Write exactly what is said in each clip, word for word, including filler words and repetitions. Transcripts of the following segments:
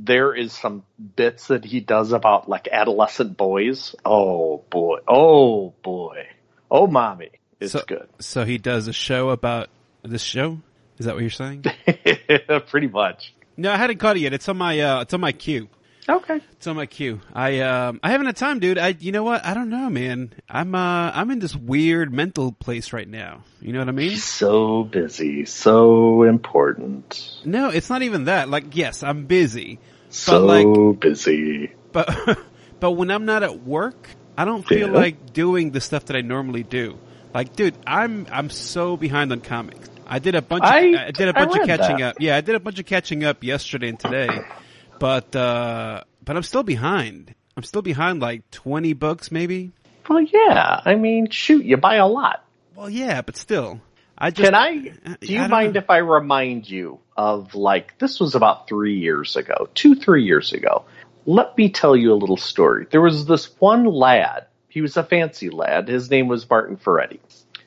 there is some bits that he does about like adolescent boys. Oh boy. Oh boy. Oh mommy. It's so, good. So he does a show about this show? Is that what you're saying? Pretty much. No, I hadn't caught it yet. It's on my uh, it's on my queue. Okay. It's on my queue. I um I haven't had time, dude. I you know what? I don't know, man. I'm uh I'm in this weird mental place right now. You know what I mean? So busy, so important. No, it's not even that. Like, yes, I'm busy. So but like, busy. But but when I'm not at work, I don't feel Yeah. like doing the stuff that I normally do. Like, dude, I'm I'm so behind on comics. I did a bunch of I- I, did a I bunch of read catching that. up. Yeah, I did a bunch of catching up yesterday and today. But uh but I'm still behind. I'm still behind like twenty books maybe. Well, yeah. I mean, shoot, you buy a lot. Well, yeah, but still. I just Can I, do you I don't mind know. if I remind you of like, this was about three years ago, two, three years ago. Let me tell you a little story. There was this one lad. He was a fancy lad. His name was Martin Ferretti.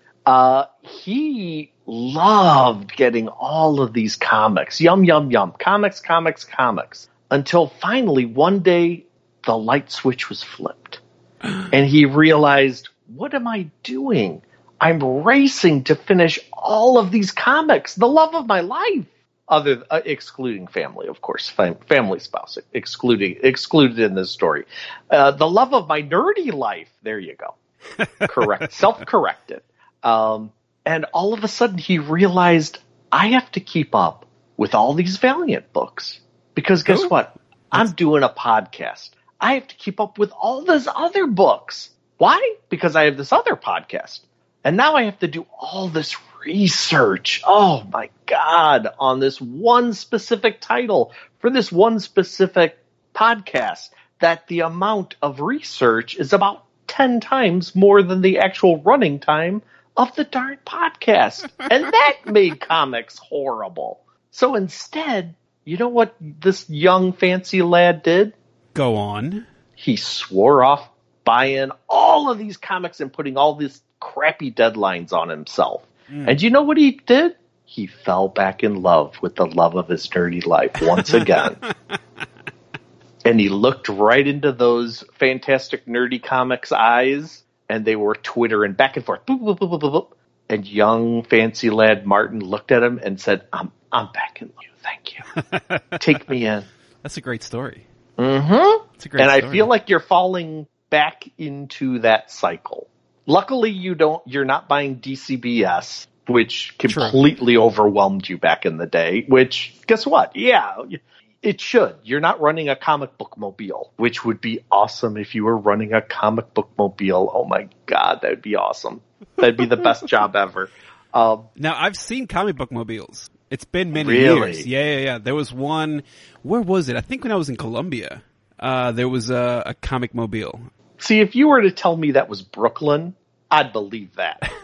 Uh, he loved getting all of these comics. Yum, yum, yum. Comics, comics, comics. Until finally one day the light switch was flipped. And he realized, what am I doing? I'm racing to finish all of these comics. The love of my life. Other, uh, excluding family, of course, fam- family spouse, excluding, excluded in this story. Uh, the love of my nerdy life. There you go. Correct. Self-corrected. Um, and all of a sudden he realized I have to keep up with all these Valiant books because guess Ooh. what? I'm doing a podcast. I have to keep up with all those other books. Why? Because I have this other podcast. And now I have to do all this research. Oh my God, on this one specific title for this one specific podcast, that the amount of research is about ten times more than the actual running time of the darn podcast. And that made comics horrible. So instead, you know what this young fancy lad did? Go on. He swore off buying all of these comics and putting all these crappy deadlines on himself. Mm. And you know what he did? He fell back in love with the love of his nerdy life once again. And he looked right into those fantastic nerdy comics eyes, and they were twittering back and forth. Boop, boop, boop, boop, boop. And young fancy lad Martin looked at him and said, I'm I'm backing you. Thank you. Take me in. That's a great story. Mm-hmm. It's a great and story. I feel like you're falling back into that cycle. Luckily, you don't. You're not buying D C B S, which completely True. overwhelmed you back in the day. Which, guess what? Yeah, it should. You're not running a comic book mobile, which would be awesome if you were running a comic book mobile. Oh my God, that would be awesome. That'd be the best job ever. Um, now, I've seen comic book mobiles. It's been many really? years. Yeah, yeah, yeah. There was one. Where was it? I think when I was in Colombia, uh, there was a, a comic mobile. See, if you were to tell me that was Brooklyn, I'd believe that.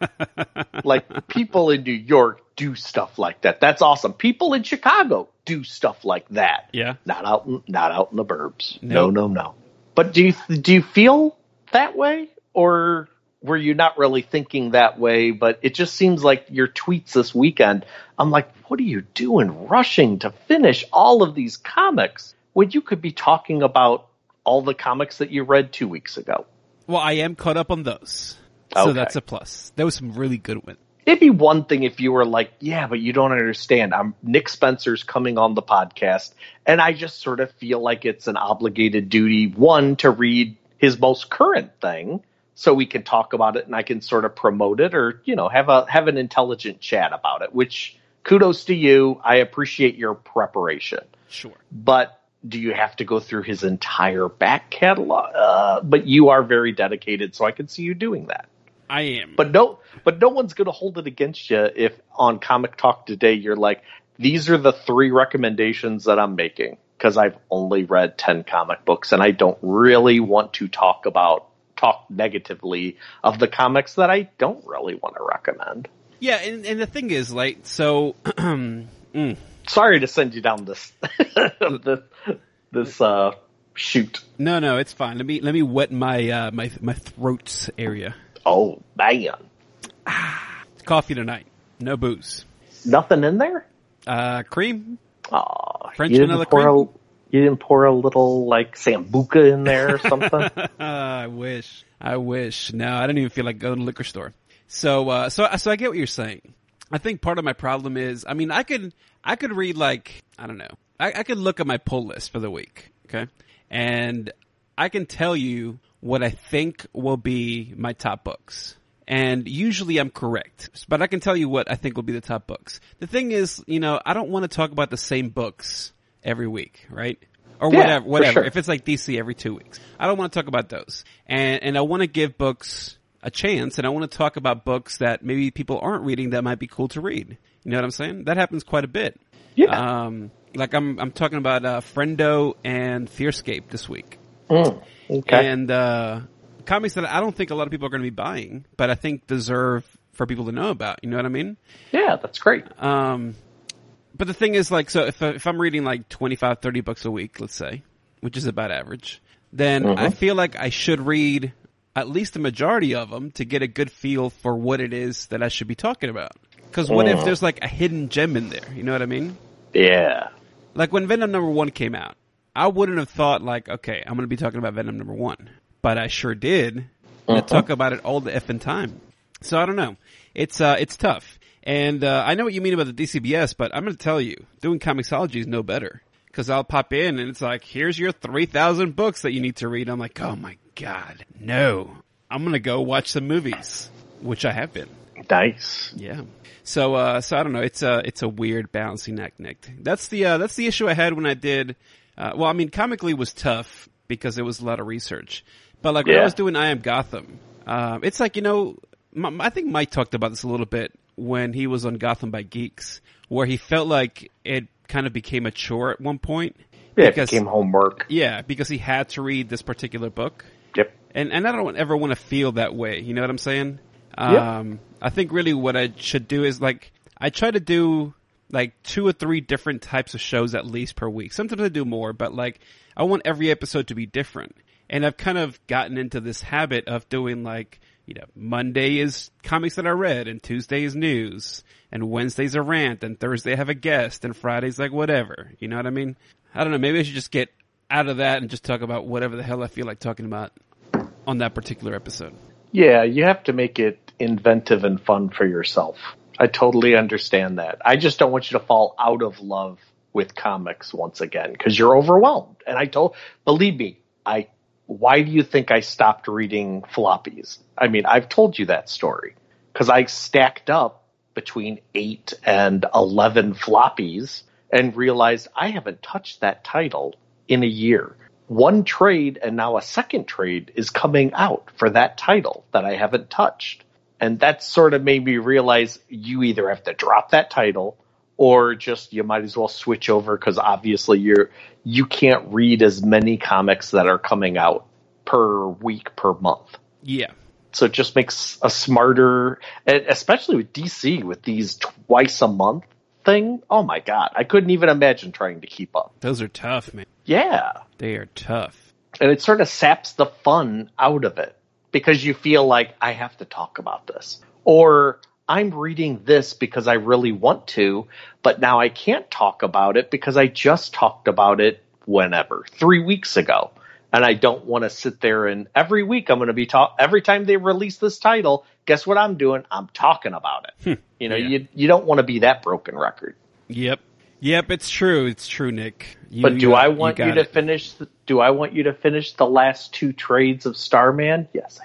Like, people in New York do stuff like that. That's awesome. People in Chicago do stuff like that. Yeah. Not out in, not out in the burbs. Nope. No, no, no. But do you, do you feel that way? Or were you not really thinking that way? But it just seems like your tweets this weekend, I'm like, what are you doing rushing to finish all of these comics when you could be talking about all the comics that you read two weeks ago? Well, I am caught up on those. So Okay. that's a plus. There was some really good ones. It'd be one thing if you were like, yeah, but you don't understand. I'm Nick Spencer's coming on the podcast, and I just sort of feel like it's an obligated duty, one, to read his most current thing so we can talk about it and I can sort of promote it or, you know, have a have an intelligent chat about it, which kudos to you. I appreciate your preparation. Sure. But do you have to go through his entire back catalog? Uh, but you are very dedicated, so I can see you doing that. I am. But no, but no one's going to hold it against you if on Comic Talk today you're like, these are the three recommendations that I'm making because I've only read ten comic books and I don't really want to talk about, talk negatively of the comics that I don't really want to recommend. Yeah, and, and the thing is, like, so... mm. Sorry to send you down this this, this uh, shoot. No, no, it's fine. Let me let me wet my uh, my my throat area. Oh man! Ah, coffee tonight. No booze. Nothing in there. Uh, cream. Oh, French you vanilla didn't pour cream. A, You didn't pour a little, like, Sambuca in there or something? I wish. I wish. No, I didn't even feel like going to the liquor store. So, uh, so, so I get what you're saying. I think part of my problem is, I mean, I could, I could read like, I don't know, I, I could look at my pull list for the week, okay? And I can tell you what I think will be my top books. And usually I'm correct, but I can tell you what I think will be the top books. The thing is, you know, I don't want to talk about the same books every week, right? Or Yeah, whatever, for whatever. sure. If it's like D C every two weeks, I don't want to talk about those. And, and I want to give books a chance, and I want to talk about books that maybe people aren't reading that might be cool to read. You know what I'm saying? That happens quite a bit. Yeah. Um, like I'm, I'm talking about, uh, Friendo and Fearscape this week. Mm, okay. And, uh, comics that I don't think a lot of people are going to be buying, but I think deserve for people to know about. You know what I mean? Yeah, that's great. Um, but the thing is, like, so if if I'm reading like twenty-five, thirty books a week, let's say, which is about average, then Mhm. I feel like I should read at least the majority of them to get a good feel for what it is that I should be talking about. Because what if Mm. there's like a hidden gem in there? You know what I mean? Yeah. Like when Venom number one came out, I wouldn't have thought like, okay, I'm going to be talking about Venom number one. But I sure did. And I Mhm. talk about it all the effing time. So I don't know. It's, uh, it's tough. And, uh, I know what you mean about the D C B S, but I'm going to tell you, doing Comixology is no better. Cause I'll pop in and it's like, here's your three thousand books that you need to read. I'm like, oh my God, no. I'm going to go watch some movies, which I have been. Nice. Yeah. So, uh, so I don't know. It's a, it's a weird balancing act, Nick. That's the, uh, that's the issue I had when I did, uh, well, I mean, Comically was tough because it was a lot of research. But like when I Yeah. was doing I Am Gotham, uh, it's like, you know, m- I think Mike talked about this a little bit when he was on Gotham by Geeks, where he felt like it kind of became a chore at one point. Yeah, it because, became homework. Yeah, because he had to read this particular book. Yep. And and I don't ever want to feel that way. You know what I'm saying? Yep. Um, I think really what I should do is like, I try to do like two or three different types of shows at least per week. Sometimes I do more, but like I want every episode to be different. And I've kind of gotten into this habit of doing like, you know, Monday is comics that I read, and Tuesday is news, and Wednesday's a rant, and Thursday I have a guest, and Friday's like whatever. You know what I mean? I don't know. Maybe I should just get out of that and just talk about whatever the hell I feel like talking about on that particular episode. Yeah, you have to make it inventive and fun for yourself. I totally understand that. I just don't want you to fall out of love with comics once again because you're overwhelmed. And I told, believe me, I. Why do you think I stopped reading floppies? I mean, I've told you that story because I stacked up between eight and eleven floppies and realized I haven't touched that title in a year. One trade and now a second trade is coming out for that title that I haven't touched. And that sort of made me realize you either have to drop that title or just you might as well switch over because obviously you're you can't read as many comics that are coming out per week per month. Yeah. So it just makes a smarter, and especially with D C with these twice a month thing. Oh my God, I couldn't even imagine trying to keep up. Those are tough, man. Yeah, They are tough. and it sort of saps the fun out of it because you feel like I have to talk about this or I'm reading this because I really want to, but now I can't talk about it because I just talked about it whenever, three weeks ago. And I don't want to sit there and every week I'm going to be talk. Every time they release this title, guess what I'm doing? I'm talking about it. You know, Yeah. you you don't want to be that broken record. Yep. Yep, it's true. It's true, Nick. You, But do you- I want you, got to it. finish? The, do I want you to finish the last two trades of Starman? Yes.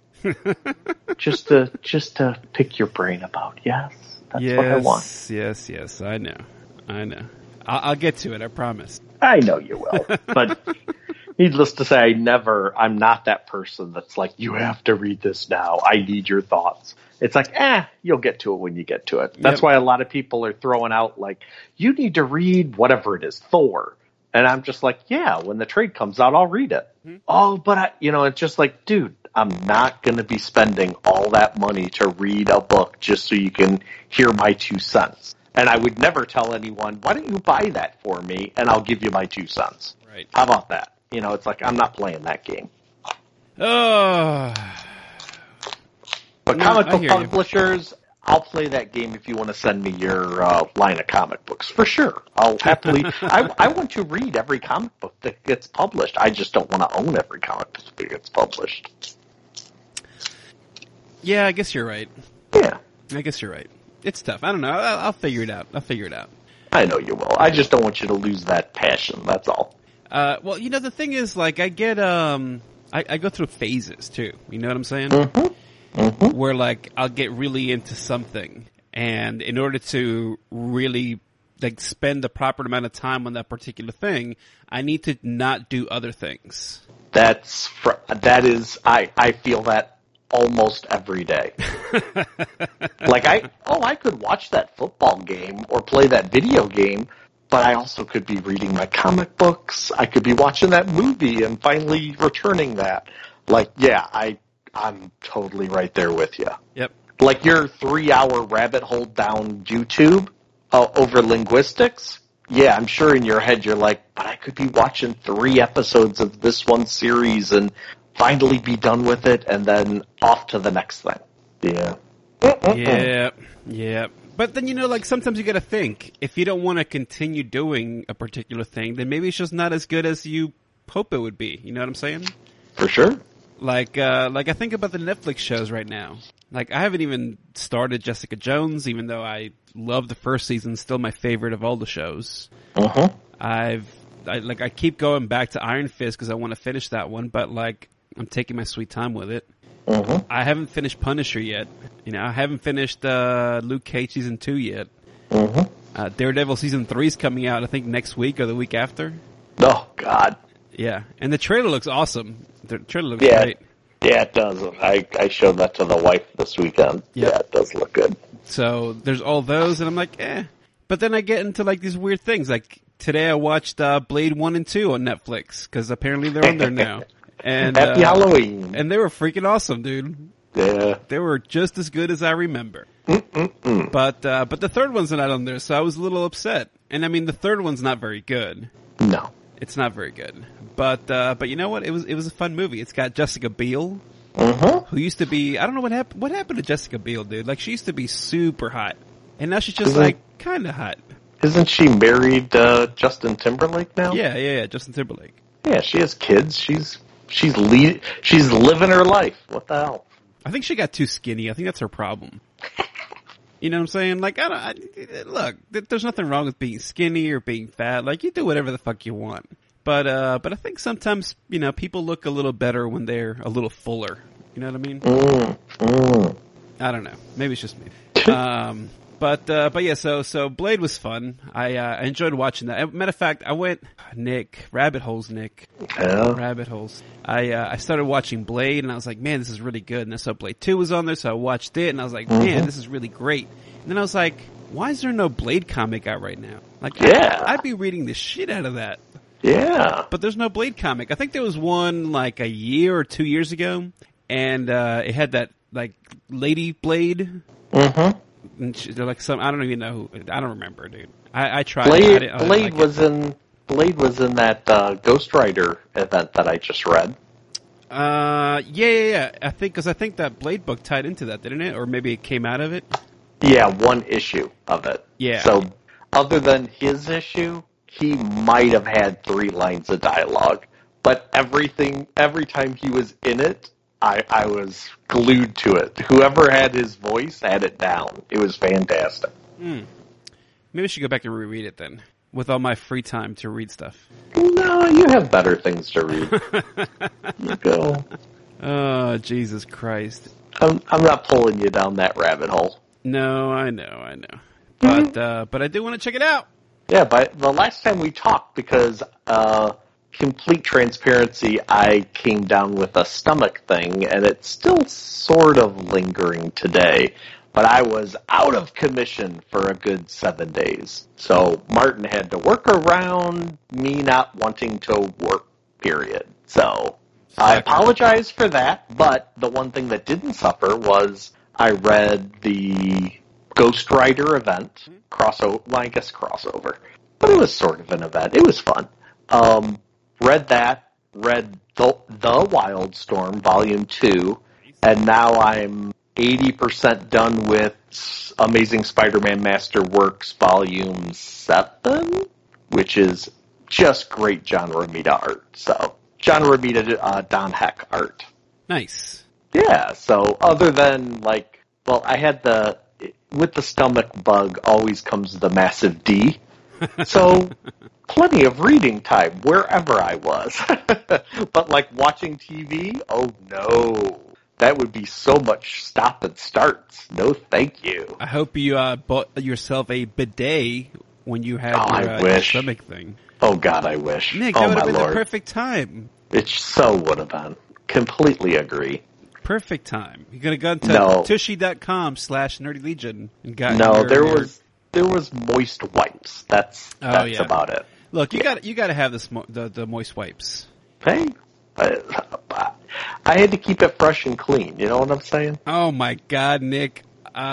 just to just to pick your brain about. Yes, that's yes, what I want. Yes, yes, I know. I know. I'll, I'll get to it, I promise. I know you will, but needless to say, I never. I'm not that person that's like, you have to read this now. I need your thoughts. It's like, eh, you'll get to it when you get to it. That's Yep. why a lot of people are throwing out like, you need to read whatever it is, Thor. And I'm just like, yeah, when the trade comes out, I'll read it. Mm-hmm. Oh, but I, you know, it's just like, dude, I'm not going to be spending all that money to read a book just so you can hear my two cents. And I would never tell anyone, why don't you buy that for me and I'll give you my two cents. Right. How about that? You know, it's like, I'm not playing that game. Oh. But No, comic I book hear you. publishers, I'll play that game if you want to send me your uh, line of comic books. For sure. I'll happily... I, I want to read every comic book that gets published. I just don't want to own every comic book that gets published. Yeah, I guess you're right. Yeah. I guess you're right. It's tough. I don't know. I'll, I'll figure it out. I'll figure it out. I know you will. I just don't want you to lose that passion. That's all. Uh, well, you know, the thing is, like, I get, um, I, I go through phases, too. You know what I'm saying? Mm-hmm. Mm-hmm. Where, like, I'll get really into something, and in order to really, like, spend the proper amount of time on that particular thing, I need to not do other things. That's, fr- that is, I, I feel that almost every day. Like, I, oh, I could watch that football game or play that video game, but I also could be reading my comic books. I could be watching that movie and finally returning that. Like, yeah, I, I'm totally right there with you. Yep. Like your three-hour rabbit hole down YouTube uh, over linguistics. Yeah, I'm sure in your head you're like, but I could be watching three episodes of this one series and finally be done with it, and then off to the next thing. Yeah. Yeah, yeah. But then, you know, like, sometimes you gotta think, if you don't want to continue doing a particular thing, then maybe it's just not as good as you hope it would be. You know what I'm saying? For sure. Like, uh, like I think about the Netflix shows right now. Like, I haven't even started Jessica Jones, even though I love the first season, still my favorite of all the shows. Uh-huh. I've, I, like, I keep going back to Iron Fist because I want to finish that one, but, like, I'm taking my sweet time with it. Uh-huh. I haven't finished Punisher yet. You know, I haven't finished, uh, Luke Cage season two yet. Uh-huh. Uh, Daredevil season three is coming out, I think, next week or the week after. Oh, God. Yeah. And the trailer looks awesome. The trailer looks yeah. great. Yeah, it does. I, I showed that to the wife this weekend. Yep. Yeah, it does look good. So there's all those, and I'm like, eh. But then I get into like these weird things. Like today I watched uh, Blade one and two on Netflix, because apparently they're on there now. And Happy uh, Halloween. And they were freaking awesome, dude. Yeah. They were just as good as I remember. Mm-mm-mm. But uh, but the third one's not on there, so I was a little upset. And I mean, the third one's not very good. No. It's not very good. But uh, but you know what? It was it was a fun movie. It's got Jessica Biel, Uh-huh. who used to be, I don't know what happened, what happened to Jessica Biel, dude? Like, she used to be super hot. And now she's just, Isn't, like, kinda hot. Isn't she married, uh, Justin Timberlake now? Yeah, yeah, yeah, Justin Timberlake. Yeah, she has kids. She's, she's lead, she's living her life. What the hell? I think she got too skinny. I think that's her problem. You know what I'm saying? Like, I don't, I, look, there's nothing wrong with being skinny or being fat. Like, you do whatever the fuck you want. But, uh, but I think sometimes, you know, people look a little better when they're a little fuller. You know what I mean? Mm, mm. I don't know. Maybe it's just me. um, but, uh, but yeah, so, so Blade was fun. I, uh, I enjoyed watching that. Matter of fact, I went, Nick, rabbit holes, Nick. Yeah. Rabbit holes. I, uh, I started watching Blade and I was like, man, this is really good. And I saw Blade two was on there, so I watched it and I was like, man, Mm-hmm. this is really great. And then I was like, why is there no Blade comic out right now? Like, Yeah. I, I'd be reading the shit out of that. Yeah. But there's no Blade comic. I think there was one like a year or two years ago, and uh, it had that like Lady Blade. Mm-hmm. And she, they're like some. I don't even know. Who, I don't remember, dude. I, I tried. Blade, I didn't, I didn't Blade like was in Blade was in that uh, Ghost Rider event that I just read. it. Uh, yeah, yeah, yeah. I think because I think that Blade book tied into that, didn't it? Or maybe it came out of it. Yeah, one issue of it. Yeah. So, other than his issue, he might have had three lines of dialogue. But everything, every time he was in it, I, I was glued to it. Whoever had his voice had it down. It was fantastic. Hmm. Maybe I should go back and reread it then, with all my free time to read stuff. No, you have better things to read. You go. Oh, Jesus Christ. I'm, I'm not pulling you down that rabbit hole. No, I know, I know. But, uh, but I do want to check it out. Yeah, but the last time we talked, because uh, complete transparency, I came down with a stomach thing, and it's still sort of lingering today. But I was out of commission for a good seven days. So Martin had to work around me not wanting to work, period. So I apologize for that, but the one thing that didn't suffer was I read the Ghost Rider event, crossover, well, I guess crossover, but it was sort of an event. It was fun. Um, read that, read the, the Wildstorm, Volume two, and now I'm eighty percent done with Amazing Spider-Man Masterworks Volume seven, which is just great John Romita art. So, John Romita, uh, Don Heck art. Nice. Yeah, so other than, like, well, I had the, with the stomach bug always comes the massive D. So, plenty of reading time wherever I was. But, like, watching T V? Oh, no. That would be so much stop and starts. No, thank you. I hope you uh, bought yourself a bidet when you had oh, your, I uh, wish. your stomach thing. Oh, God, I wish. Nick, oh, that would my have been Lord. the perfect time. It so would have been. Completely agree. Perfect time. You're going to go to no. tushy.com slash nerdy legion and got No, your, there your... was there was moist wipes. That's oh, that's yeah. about it. Look, you yeah. got you got to have this mo- the the moist wipes. Hey, I, I had to keep it fresh and clean. You know what I'm saying? Oh my God, Nick.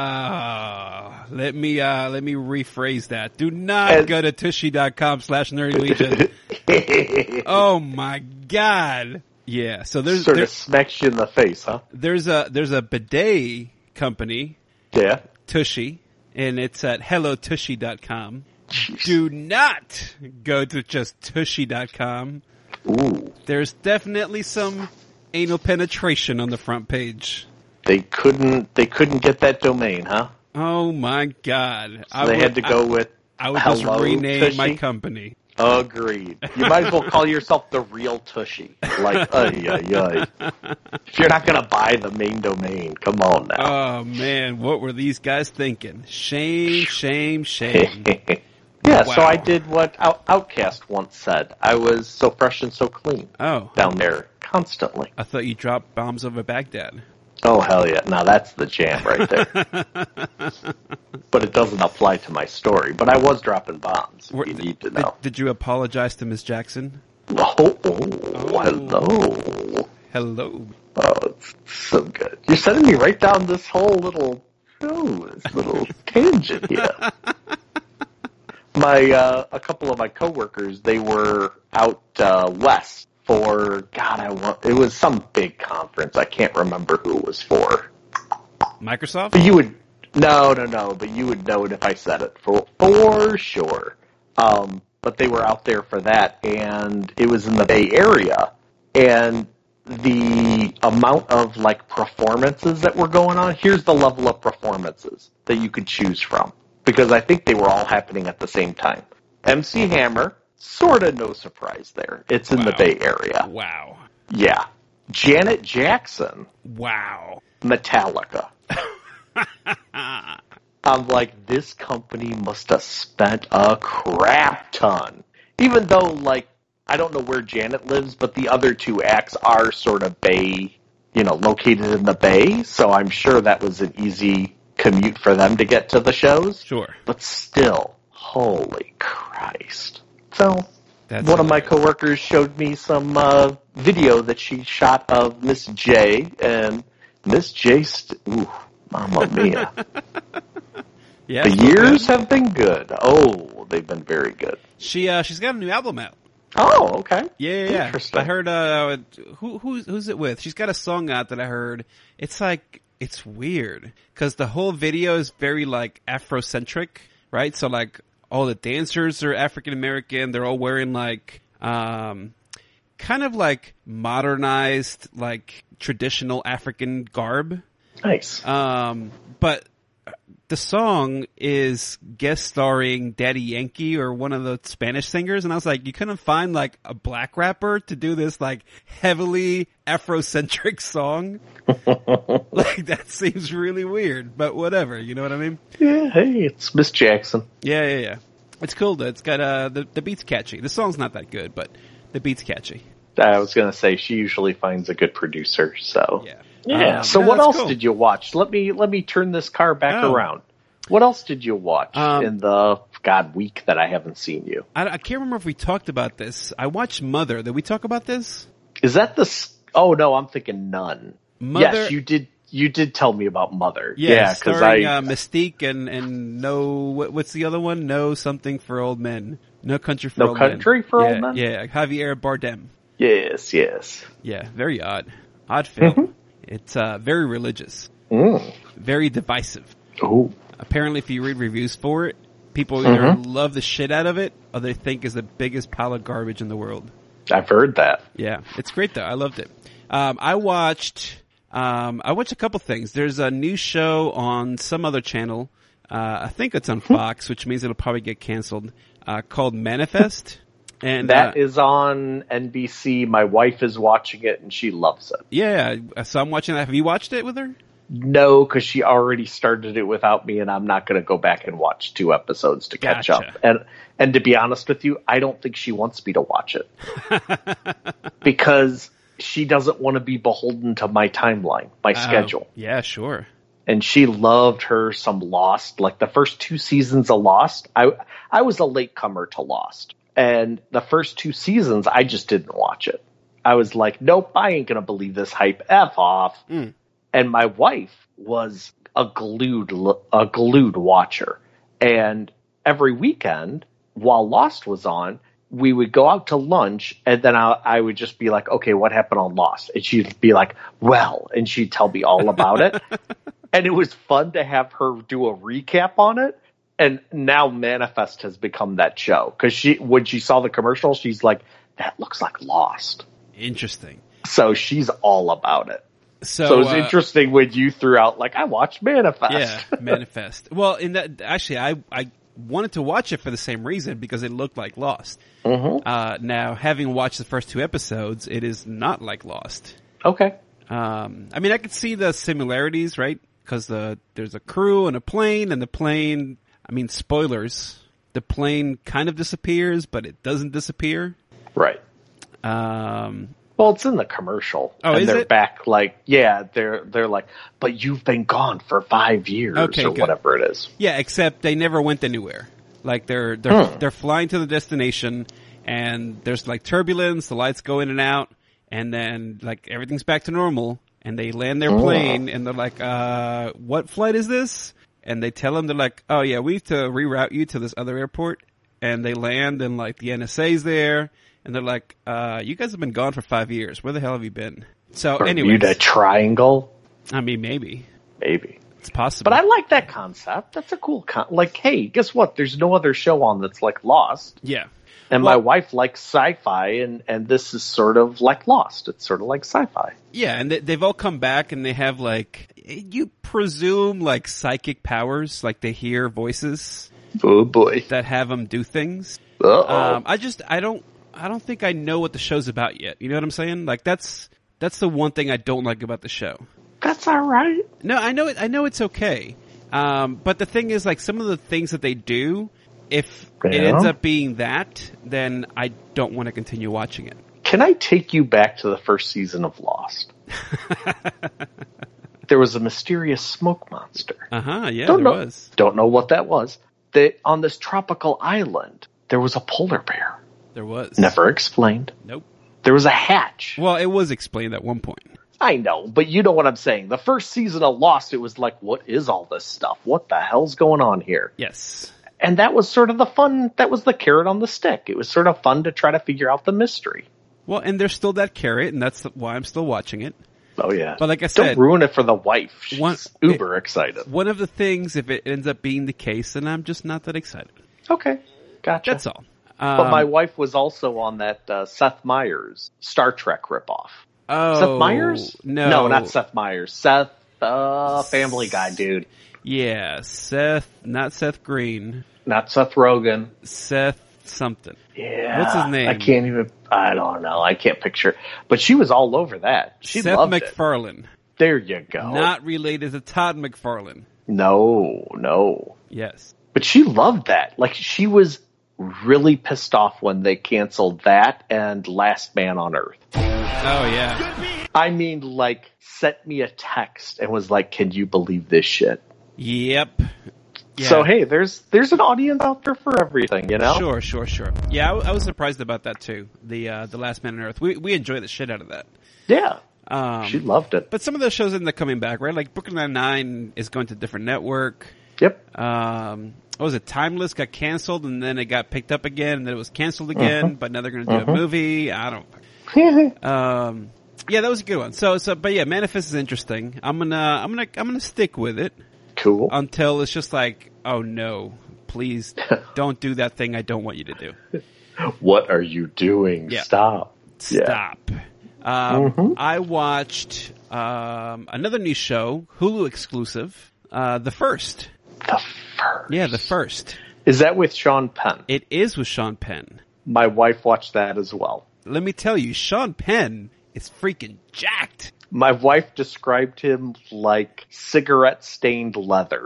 Uh, let me uh let me rephrase that. Do not and, go to tushy.com slash nerdy legion. Oh my God. Yeah, so there's sort there, of smacks you in the face, huh? There's a there's a bidet company. Yeah. Tushy, and it's at hello tushy dot com. Jeez. Do not go to just tushy dot com. Ooh. There's definitely some anal penetration on the front page. They couldn't they couldn't get that domain, huh? Oh my God. So they would, had to go I, with I would just rename Tushy? my company. Agreed. You might as well call yourself the real Tushy. Like, ay, ay, ay. If you're not going to buy the main domain, come on now. Oh, man. What were these guys thinking? Shame, shame, shame. Yeah, wow. So I did what Out- Outcast once said. I was so fresh and so clean. Oh. Down there, constantly. I thought you dropped bombs over Baghdad. Oh, hell yeah. Now that's the jam right there. But it doesn't apply to my story. But I was dropping bombs, if you need to know. Did, did you apologize to Miss Jackson? Oh, oh, oh, hello. Hello. Oh, it's so good. You're sending me right down this whole little, oh, this little tangent here. My, uh, a couple of my coworkers, they were out, uh, west for, God, I want, it was some big conference. I can't remember who it was for. Microsoft? But you would, no, no, no, but you would know it if I said it, for, for sure. Um, but they were out there for that, and it was in the Bay Area, and the amount of, like, performances that were going on, here's the level of performances that you could choose from, because I think they were all happening at the same time. M C Hammer, sort of no surprise there. It's in wow. the Bay Area. Wow. Yeah. Janet Jackson. Wow. Metallica. I'm like, this company must have spent a crap ton. Even though, like, I don't know where Janet lives, but the other two acts are sort of Bay, you know, located in the Bay, so I'm sure that was an easy commute for them to get to the shows. Sure. But still, holy Christ. So, That's one of my coworkers showed me some uh, video that she shot of Miss J, and Miss J, st- ooh, mamma mia. Yeah, the years good. have been good. Oh, they've been very good. She uh, she's got a new album out. Oh, okay. Yeah, yeah. Interesting. I heard. Uh, who who's who's it with? She's got a song out that I heard. It's like it's weird because the whole video is very like Afrocentric, right? So like all the dancers are African American. They're all wearing like um, kind of like modernized, like traditional African garb. Nice. Um, but the song is guest starring Daddy Yankee or one of the Spanish singers, and I was like, you couldn't find like a black rapper to do this like heavily Afrocentric song? Like that seems really weird, but whatever, you know what I mean? Yeah, hey, it's Miss Jackson. Yeah, yeah, yeah. It's cool though. It's got uh the the beat's catchy. The song's not that good, but the beat's catchy. I was gonna say she usually finds a good producer, so yeah. Yeah. Um, so no, what else cool. did you watch? Let me let me turn this car back oh. around. What else did you watch um, in the God week that I haven't seen you? I, I can't remember if we talked about this. I watched Mother. Did we talk about this? Is that the? Oh no, I'm thinking Nun. Mother, yes, you did. You did tell me about Mother. Yeah, yeah because starring I uh, Mystique and and no what, what's the other one? No something for old men. No country for no old country men. for yeah, old men. Yeah, Javier Bardem. Yes, yes. Yeah, very odd. Odd film. Mm-hmm. It's uh, very religious. Mm. Very divisive. Oh. Apparently, if you read reviews for it, people Mm-hmm. either love the shit out of it or they think is the biggest pile of garbage in the world. I've heard that. Yeah, it's great though. I loved it. Um, I watched, um, I watched a couple things. There's a new show on some other channel. Uh, I think it's on Fox, which means it'll probably get canceled, uh, called Manifest. And That uh, is on N B C. My wife is watching it and she loves it. yeah, so I'm watching that. Have you watched it with her? No, because she already started it without me, and I'm not going to go back and watch two episodes to catch Gotcha. up. And and to be honest with you, I don't think she wants me to watch it because she doesn't want to be beholden to my timeline, my Oh, schedule. yeah, sure. And she loved her some Lost. Like the first two seasons of Lost, I I was a latecomer to Lost, and the first two seasons I just didn't watch it. I was like, nope, I ain't going to believe this hype. F off. Mm. And my wife was a glued, a glued watcher. And every weekend while Lost was on, we would go out to lunch and then I, I would just be like, okay, what happened on Lost? And she'd be like, well, and she'd tell me all about it. And it was fun to have her do a recap on it. And now Manifest has become that show. Cause she, when she saw the commercial, she's like, that looks like Lost. Interesting. So she's all about it. So, So, it was uh, interesting when you threw out, like, I watched Manifest. Yeah, Manifest. Well, in that, actually, I, I wanted to watch it for the same reason because it looked like Lost. Mm-hmm. Uh, now, having watched the first two episodes, it is not like Lost. Okay. Um, I mean, I could see the similarities, right? Because the, there's a crew and a plane, and the plane, I mean, spoilers, the plane kind of disappears, but it doesn't disappear. Right. Um, Well, it's in the commercial. Oh, and is they're it? back like, yeah, they're, they're like, but you've been gone for five years Okay, or good. whatever it is. yeah, except they never went anywhere. Like they're they're Hmm. they're flying to the destination, and there's like turbulence. The lights go in and out, and then like everything's back to normal. And they land their Oh. plane, and they're like, "Uh, what flight is this?" And they tell them, they're like, "Oh yeah, we have to reroute you to this other airport." And they land, and like the N S A's there, and they're like, "Uh, you guys have been gone for five years. Where the hell have you been?" So, anyways, Bermuda Triangle, I mean, maybe maybe. it's possible. But I like that concept. That's a cool con. Like, hey, guess what? There's no other show on that's like Lost. yeah. And Well- my wife likes sci-fi, and, and this is sort of like Lost. It's sort of like sci-fi. Yeah, and they, they've all come back, and they have like, you presume like psychic powers, like they hear voices Oh boy. that have them do things. Uh-oh. Um, I just, I don't, I don't think I know what the show's about yet. You know what I'm saying? Like that's, that's the one thing I don't like about the show. That's all right. No, I know it, I know it's okay. Um, but the thing is, like some of the things that they do, if it Yeah. ends up being that, then I don't want to continue watching it. Can I take you back to the first season of Lost? There was a mysterious smoke monster. Uh huh. Yeah, don't there know, was. Don't know what that was. They, on this tropical island, there was a polar bear. There was. Never explained. Nope. There was a hatch. Well, it was explained at one point. I know, but you know what I'm saying. The first season of Lost, it was like, what is all this stuff? What the hell's going on here? Yes. And that was sort of the fun, that was the carrot on the stick. It was sort of fun to try to figure out the mystery. Well, and there's still that carrot, and that's why I'm still watching it. Oh, yeah. But like I Don't said, ruin it for the wife. She's One- uber excited. one of the things, if it ends up being the case, then I'm just not that excited. Okay. Gotcha. That's all. Um, But my wife was also on that uh, Seth Meyers Star Trek ripoff. oh, Seth Meyers? No. No, not Seth Meyers. Seth, uh, Family Guy dude. Yeah, Seth, not Seth Green. Not Seth Rogen. Seth something. Yeah. What's his name? I can't even, I don't know. I can't picture. But she was all over that. She Seth loved it. MacFarlane. There you go. Not related to Todd McFarlane. No, no. Yes. But she loved that. Like, she was really pissed off when they canceled that and Last Man on Earth. Oh, yeah. I mean, like, sent me a text and was like, can you believe this shit? Yep. Yeah. So, hey, there's there's an audience out there for everything, you know? Sure, sure, sure. Yeah, I, w- I was surprised about that too. The uh, the Last Man on Earth. We we enjoyed the shit out of that. Yeah. Um, She loved it. But some of those shows end up coming back, right? Like Brooklyn Nine-Nine is going to a different network. Yep. Um, what was it? Timeless got canceled, and then it got picked up again, and then it was canceled again. Uh-huh. But now they're going to do Uh-huh. a movie. I don't. Um, yeah, that was a good one. So, so, but yeah, Manifest is interesting. I'm gonna, I'm gonna, I'm gonna stick with it. Cool. Until it's just like, oh no, please don't do that thing I don't want you to do. What are you doing? Yeah. Stop. Stop. Yeah. Um, mm-hmm. I watched um, another new show, Hulu exclusive, uh, The First. The First? Yeah, The First. Is that with Sean Penn? It is with Sean Penn. My wife watched that as well. Let me tell you, Sean Penn is freaking jacked. My wife described him like cigarette-stained leather.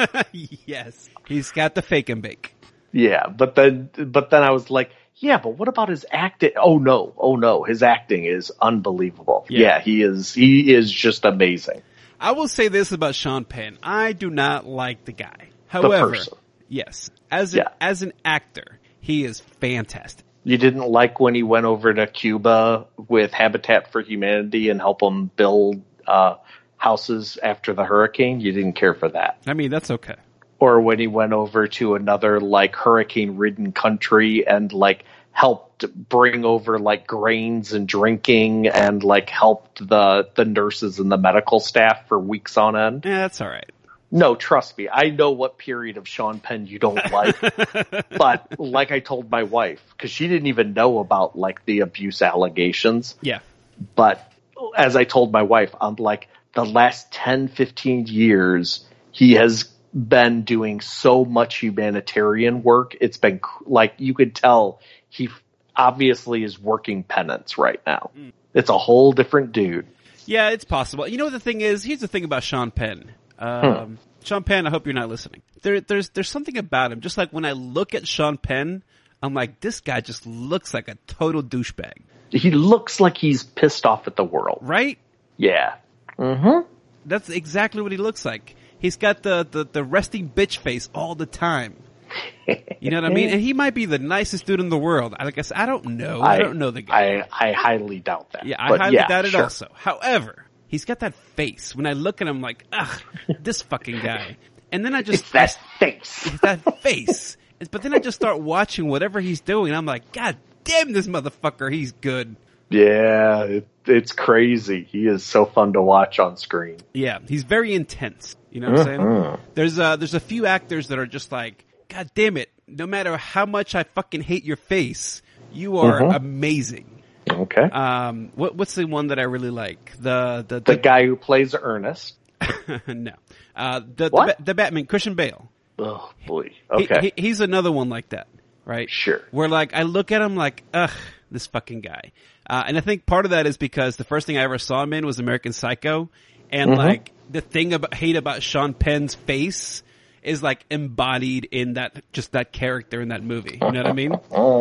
Yes. He's got the fake and bake. Yeah, but then, but then I was like, yeah, but what about his acting? Oh no, oh no, his acting is unbelievable. Yeah, yeah he is, he is just amazing. I will say this about Sean Penn. I do not like the guy. However, the person. Yes, as an, yeah. as an actor, he is fantastic. You didn't like when he went over to Cuba with Habitat for Humanity and help them build uh, houses after the hurricane? You didn't care for that. I mean, that's okay. Or when he went over to another like hurricane-ridden country and like helped bring over like grains and drinking and like helped the the nurses and the medical staff for weeks on end. Yeah, that's all right. No, trust me. I know what period of Sean Penn you don't like. But like I told my wife, because she didn't even know about like the abuse allegations. Yeah. But as I told my wife, I'm like, the last ten, fifteen years, he has been doing so much humanitarian work. It's been like, you could tell he obviously is working penance right now. Mm. It's a whole different dude. Yeah, it's possible. You know what the thing is? Here's the thing about Sean Penn. Um, hmm. Sean Penn, I hope you're not listening. There, there's, there's something about him. Just like when I look at Sean Penn, I'm like, this guy just looks like a total douchebag. He looks like he's pissed off at the world. Right? Yeah. Mm-hmm. That's exactly what he looks like. He's got the, the, the resting bitch face all the time. You know what I mean? And he might be the nicest dude in the world. I guess I don't know. I, I don't know the guy. I, I highly doubt that. Yeah, I highly yeah, doubt it sure. also. However, he's got that face. When I look at him, I'm like, ugh, this fucking guy. And then I just... It's that face. It's that face. But then I just start watching whatever he's doing. I'm like, God damn this motherfucker, he's good. Yeah, it, it's crazy. He is so fun to watch on screen. Yeah, he's very intense. You know what mm-hmm. I'm saying? There's uh, there's a few actors that are just like, God damn it, no matter how much I fucking hate your face, you are mm-hmm. amazing. Okay. Um, what what's the one that I really like? The the the, the guy who plays Ernest. No. Uh, the, what? the the Batman, Christian Bale. Oh boy. Okay. He, he, he's another one like that, right? Sure. Where like I look at him like, ugh, this fucking guy. Uh, and I think part of that is because the first thing I ever saw him in was American Psycho, and mm-hmm. like the thing about hate about Sean Penn's face is like embodied in that just that character in that movie. You know what I mean?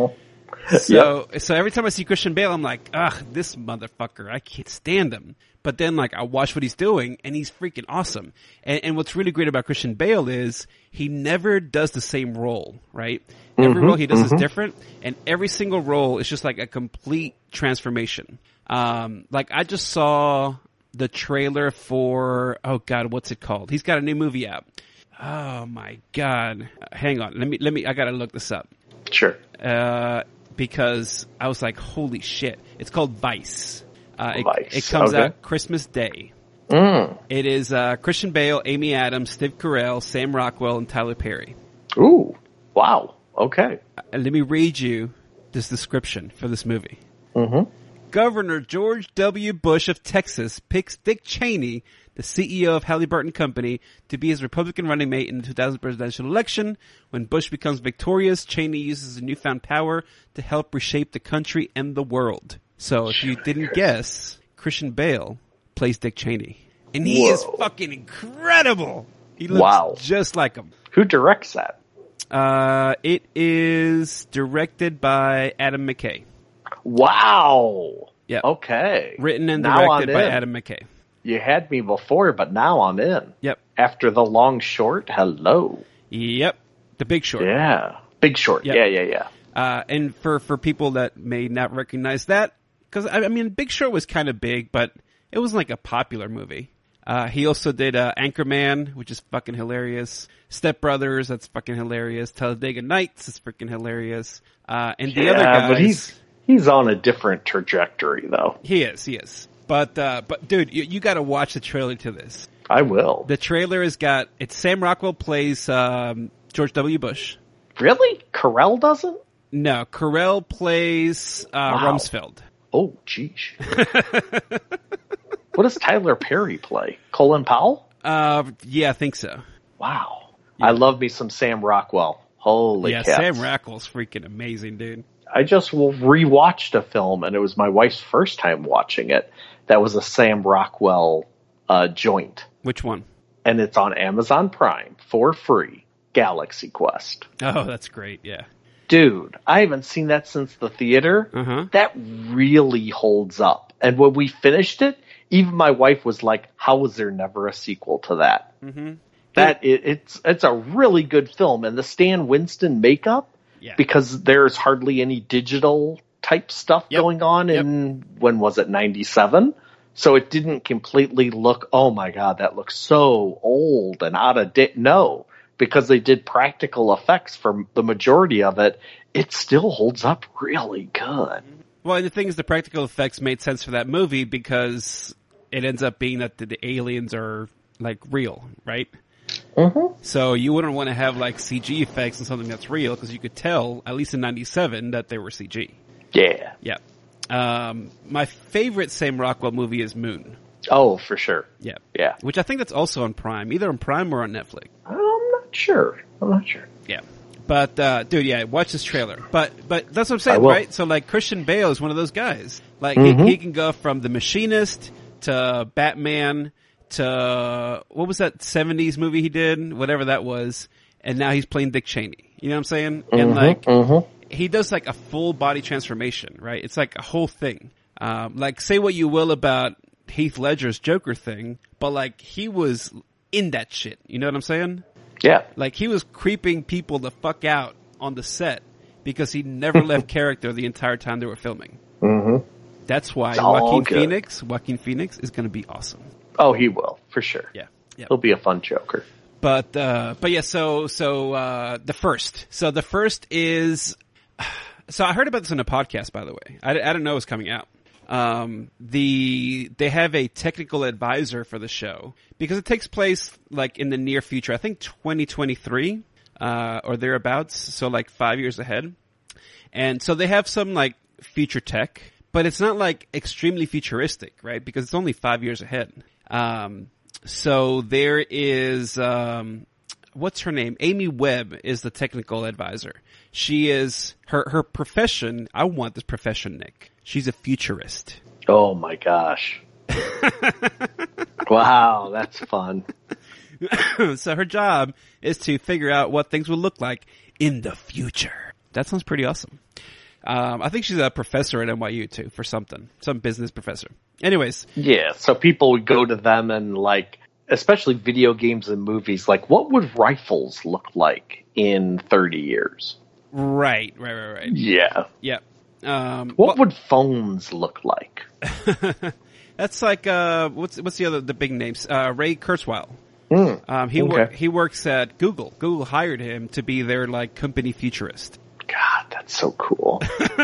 So, yep. so every time I see Christian Bale, I'm like, ugh, this motherfucker, I can't stand him. But then, like, I watch what he's doing, and he's freaking awesome. And, and what's really great about Christian Bale is he never does the same role, right? Mm-hmm, every role he does mm-hmm. is different, and every single role is just like a complete transformation. Um, like, I just saw the trailer for, oh God, what's it called? He's got a new movie out. Oh my God. Hang on. Let me, let me, I gotta look this up. Sure. Uh, because I was like, holy shit. It's called Vice. Uh, it, Vice. it comes okay. out Christmas Day. Mm. It is, uh, Christian Bale, Amy Adams, Steve Carell, Sam Rockwell, and Tyler Perry. Ooh. Wow. Okay. Uh, let me read you this description for this movie. Mm-hmm. Governor George W. Bush of Texas picks Dick Cheney, the C E O of Halliburton Company, to be his Republican running mate in the two thousand presidential election. When Bush becomes victorious, Cheney uses his newfound power to help reshape the country and the world. So if you didn't guess, Christian Bale plays Dick Cheney. And he Whoa. is fucking incredible. He looks wow. just like him. Who directs that? Uh, it is directed by Adam McKay. Wow. Yeah. Okay. Written and now directed I'm by in. Adam McKay. You had me before, but now I'm in. Yep. After The Long Short, hello. Yep. The Big Short. Yeah. Big Short. Yep. Yeah, yeah, yeah. Uh, and for, for people that may not recognize that, because, I, I mean, Big Short was kind of big, but it wasn't like a popular movie. Uh, he also did, uh, Anchorman, which is fucking hilarious. Step Brothers, that's fucking hilarious. Talladega Nights is freaking hilarious. Uh, and the yeah, other guys. But he's, he's on a different trajectory, though. He is, he is. But, uh, but dude, you, you gotta watch the trailer to this. I will. The trailer has got, it's Sam Rockwell plays um, George W. Bush. Really? Carell doesn't? No, Carell plays uh, Wow. Rumsfeld. Oh, geez. What does Tyler Perry play? Colin Powell? Uh, yeah, I think so. Wow. Yeah. I love me some Sam Rockwell. Holy yeah, cats. Sam Rockwell's freaking amazing, dude. I just rewatched a film, and it was my wife's first time watching it. That was a Sam Rockwell uh, joint. Which one? And it's on Amazon Prime for free. Galaxy Quest. Oh, that's great, yeah. Dude, I haven't seen that since the theater. Uh-huh. That really holds up. And when we finished it, even my wife was like, how was there never a sequel to that? Mm-hmm. That it, it's it's a really good film. And the Stan Winston makeup, Yeah. because there's hardly any digital type stuff Yep. going on Yep. in, when was it, ninety-seven? So it didn't completely look, oh my God, that looks so old and out of date. No, because they did practical effects for the majority of it, it still holds up really good. Well, and the thing is, the practical effects made sense for that movie because it ends up being that the, the aliens are, like, real, right? Mm-hmm. So you wouldn't want to have, like, C G effects on something that's real because you could tell, at least in ninety-seven, that they were C G. Yeah. Yeah. Um, my favorite Sam Rockwell movie is Moon. Oh, for sure. Yeah. Yeah. Which I think that's also on Prime, either on Prime or on Netflix. I'm not sure. I'm not sure. Yeah. But, uh, dude, yeah, watch this trailer. But, but that's what I'm I saying, will. right? So, like, Christian Bale is one of those guys. Like, Mhm. he, he can go from The Machinist to Batman to, what was that seventies movie he did? Whatever that was. And now he's playing Dick Cheney. You know what I'm saying? And, like, Mm-hmm. he does, like, a full body transformation, right? It's like a whole thing. Um, like, say what you will about Heath Ledger's Joker thing, but, like, he was in that shit. You know what I'm saying? Yeah. Like, he was creeping people the fuck out on the set because he never left character the entire time they were filming. Mm-hmm. That's why It's all Joaquin good. Phoenix, Joaquin Phoenix is going to be awesome. Oh, he will, for sure. Yeah. Yeah. He'll be a fun Joker. But, uh, but yeah, so, so, uh, the first. So the first is, so I heard about this on a podcast, by the way. I, I didn't know it was coming out. Um, the, they have a technical advisor for the show because it takes place like in the near future. I think twenty twenty-three, uh, or thereabouts. So like five years ahead. And so they have some like future tech, but it's not like extremely futuristic, right? Because it's only five years ahead. Um, so there is, um, what's her name? Amy Webb is the technical advisor. She is, her, her profession, I want this profession, Nick. She's a futurist. Oh my gosh. Wow, that's fun. So her job is to figure out what things will look like in the future. That sounds pretty awesome. Um, I think she's a professor at N Y U too, for something. Some business professor. Anyways. Yeah, so people would go to them and like, especially video games and movies, like what would rifles look like in thirty years? Right, right, right, right. Yeah. Yeah. Um, What well, would phones look like? that's like, uh, what's, what's the other, the big names? Uh, Ray Kurzweil. Mm, Um, he okay. wor- he works at Google. Google hired him to be their like company futurist. God, that's so cool.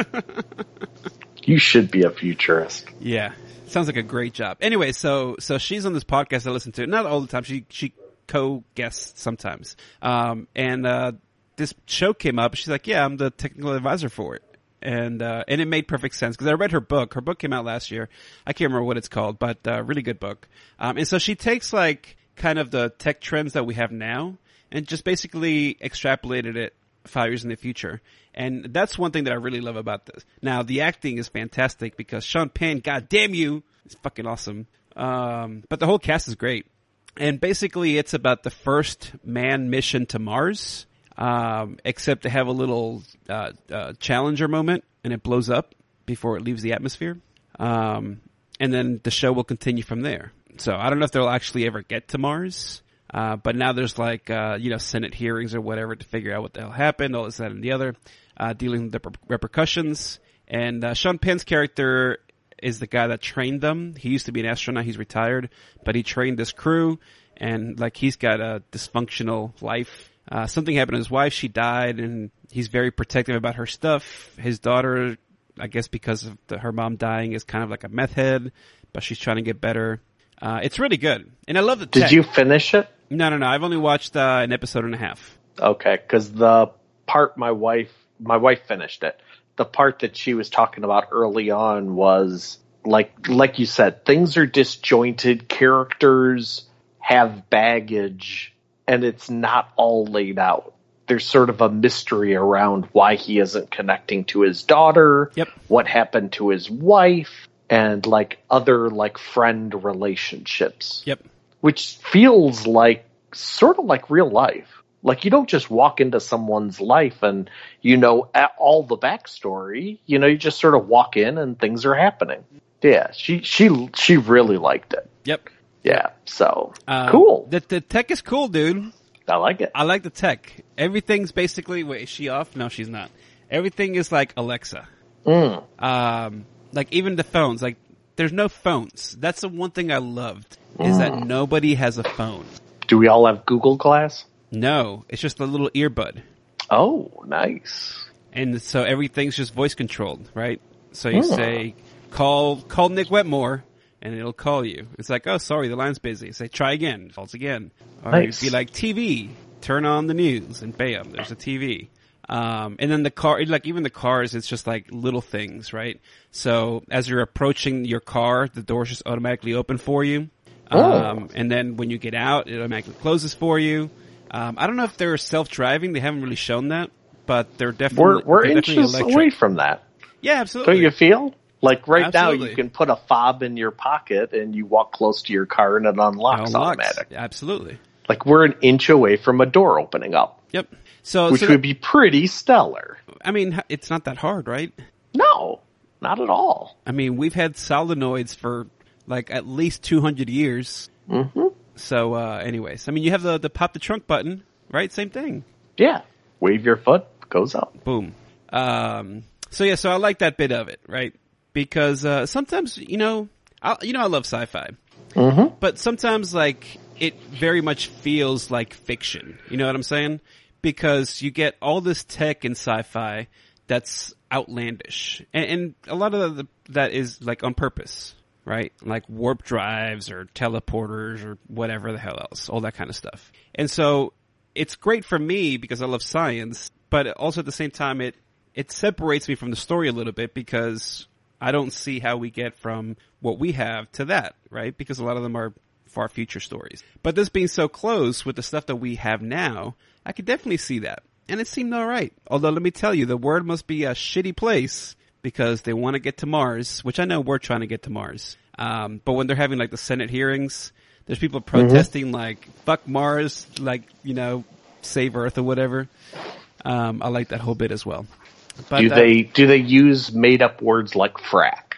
You should be a futurist. Yeah. Sounds like a great job. Anyway, so, so she's on this podcast I listen to. Not all the time. She, she co-guests sometimes. Um, and, uh, this show came up. She's like, yeah, I'm the technical advisor for it. And, uh, and it made perfect sense because I read her book. Her book came out last year. I can't remember what it's called, but, uh, really good book. Um, and so she takes like kind of the tech trends that we have now and just basically extrapolated it five years in the future. And that's one thing that I really love about this. Now, the acting is fantastic because Sean Penn, god damn you, is fucking awesome. Um, but the whole cast is great. And basically it's about the first manned mission to Mars, um, except to have a little, uh, uh, Challenger moment and it blows up before it leaves the atmosphere. Um, and then the show will continue from there. So I don't know if they'll actually ever get to Mars. Uh, but now there's like, uh, you know, Senate hearings or whatever to figure out what the hell happened, all this, that, and the other, uh, dealing with the per- repercussions. And, uh, Sean Penn's character is the guy that trained them. He used to be an astronaut. He's retired, but he trained this crew and like he's got a dysfunctional life. Uh, something happened to his wife. She died and he's very protective about her stuff. His daughter, I guess because of the, her mom dying is kind of like a meth head, but she's trying to get better. Uh, it's really good. And I love the Did tech. you finish it? No, no, no. I've only watched uh, an episode and a half. Okay, because the part my wife, my wife finished it. The part that she was talking about early on was, like, like you said, things are disjointed, characters have baggage, and it's not all laid out. There's sort of a mystery around why he isn't connecting to his daughter, Yep. what happened to his wife, and, like, other, like, friend relationships. Yep. Which feels like, sort of like real life. Like, you don't just walk into someone's life and you know all the backstory. You know, you just sort of walk in and things are happening. Yeah, she she she really liked it. Yep. Yeah, so Uh, cool. The, the tech is cool, dude. I like it. I like the tech. Everything's basically, wait, is she off? No, she's not. Everything is like Alexa. Mm. Um, like even the phones, like there's no phones. That's the one thing I loved is Mm. that nobody has a phone. Do we all have Google Glass? No, it's just a little earbud. Oh, nice. And so everything's just voice controlled, right? So you Hmm. say, call, call Nick Wetmore, and it'll call you. It's like, oh, sorry, the line's busy. Say, try again. Calls again. Or Nice. you'd be like, T V, turn on the news, and bam, there's a T V. Um, and then the car, like even the cars, it's just like little things, right? So as you're approaching your car, the doors just automatically open for you. Oh. Um, and then when you get out, it automatically closes for you. Um, I don't know if they're self-driving. They haven't really shown that, but they're definitely We're we're they're definitely inches electric. away from that. Yeah, absolutely. Don't you feel? Like right Absolutely. now you can put a fob in your pocket and you walk close to your car and it unlocks, Unlocks. automatic. Absolutely. Like we're an inch away from a door opening up, Yep. So, which so would be pretty stellar. I mean, it's not that hard, right? No, not at all. I mean, we've had solenoids for like at least two hundred years. Mm-hmm. So, uh, anyways, I mean, you have the, the pop the trunk button, right? Same thing. Yeah. Wave your foot, goes up. Boom. Um, so yeah, so I like that bit of it, right? Because, uh, sometimes, you know, I, you know, I love sci-fi, Mm-hmm. but sometimes like it very much feels like fiction. You know what I'm saying? Because you get all this tech in sci-fi that's outlandish. And, and a lot of the, that is like on purpose, right? Like warp drives or teleporters or whatever the hell else, all that kind of stuff. And so it's great for me because I love science, but also at the same time it, it separates me from the story a little bit because I don't see how we get from what we have to that, right? Because a lot of them are far future stories. But this being so close with the stuff that we have now, I could definitely see that. And it seemed alright. Although let me tell you, the world must be a shitty place because they want to get to Mars, which I know we're trying to get to Mars. Um, but when they're having like the Senate hearings, there's people protesting like, fuck Mars, like, you know, save Earth or whatever. Um, I like that whole bit as well. But, do uh, they do they use made up words like frack?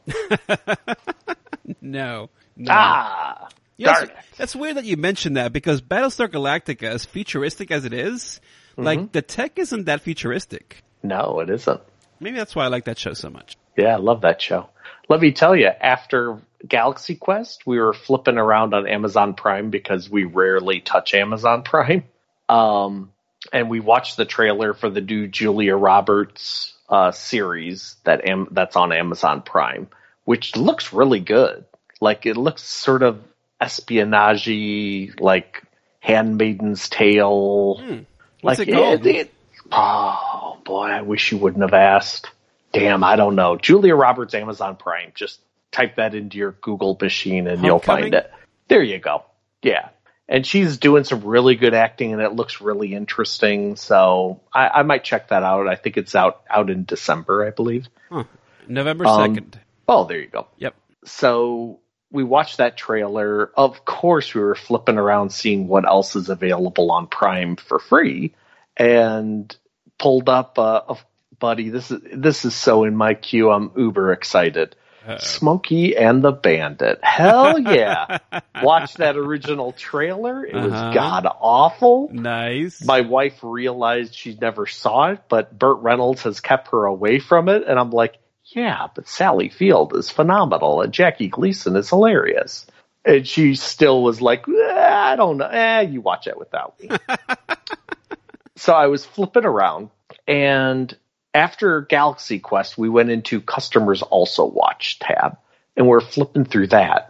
No. no. Ah, Yes, darn it. that's weird that you mentioned that because Battlestar Galactica, as futuristic as it is, like the tech isn't that futuristic. No, it isn't. Maybe that's why I like that show so much. Yeah, I love that show. Let me tell you, after Galaxy Quest, we were flipping around on Amazon Prime because we rarely touch Amazon Prime. Um, and we watched the trailer for the new Julia Roberts uh, series that am- that's on Amazon Prime, which looks really good. Like, it looks sort of espionage-y, like Handmaiden's Tale. Hmm. What's like, it called? It, it, oh, boy, I wish you wouldn't have asked. Damn, I don't know. Julia Roberts, Amazon Prime. Just type that into your Google machine and you'll Homecoming? find it. There you go. Yeah. And she's doing some really good acting and it looks really interesting. So I, I might check that out. I think it's out, out in December, I believe. Huh. November Um, second. Oh, there you go. Yep. So we watched that trailer. Of course, we were flipping around seeing what else is available on Prime for free and pulled up, uh, a buddy, this is this is so in my queue. I'm uber excited. Uh-oh. Smokey and the Bandit. Hell yeah. Watch that original trailer. It was Uh-huh. god awful. Nice. My wife realized she never saw it, but Burt Reynolds has kept her away from it. And I'm like, yeah, but Sally Field is phenomenal and Jackie Gleason is hilarious. And she still was like, eh, I don't know. Eh, you watch it without me. So I was flipping around, and after Galaxy Quest, we went into Customers Also Watch tab, and we're flipping through that.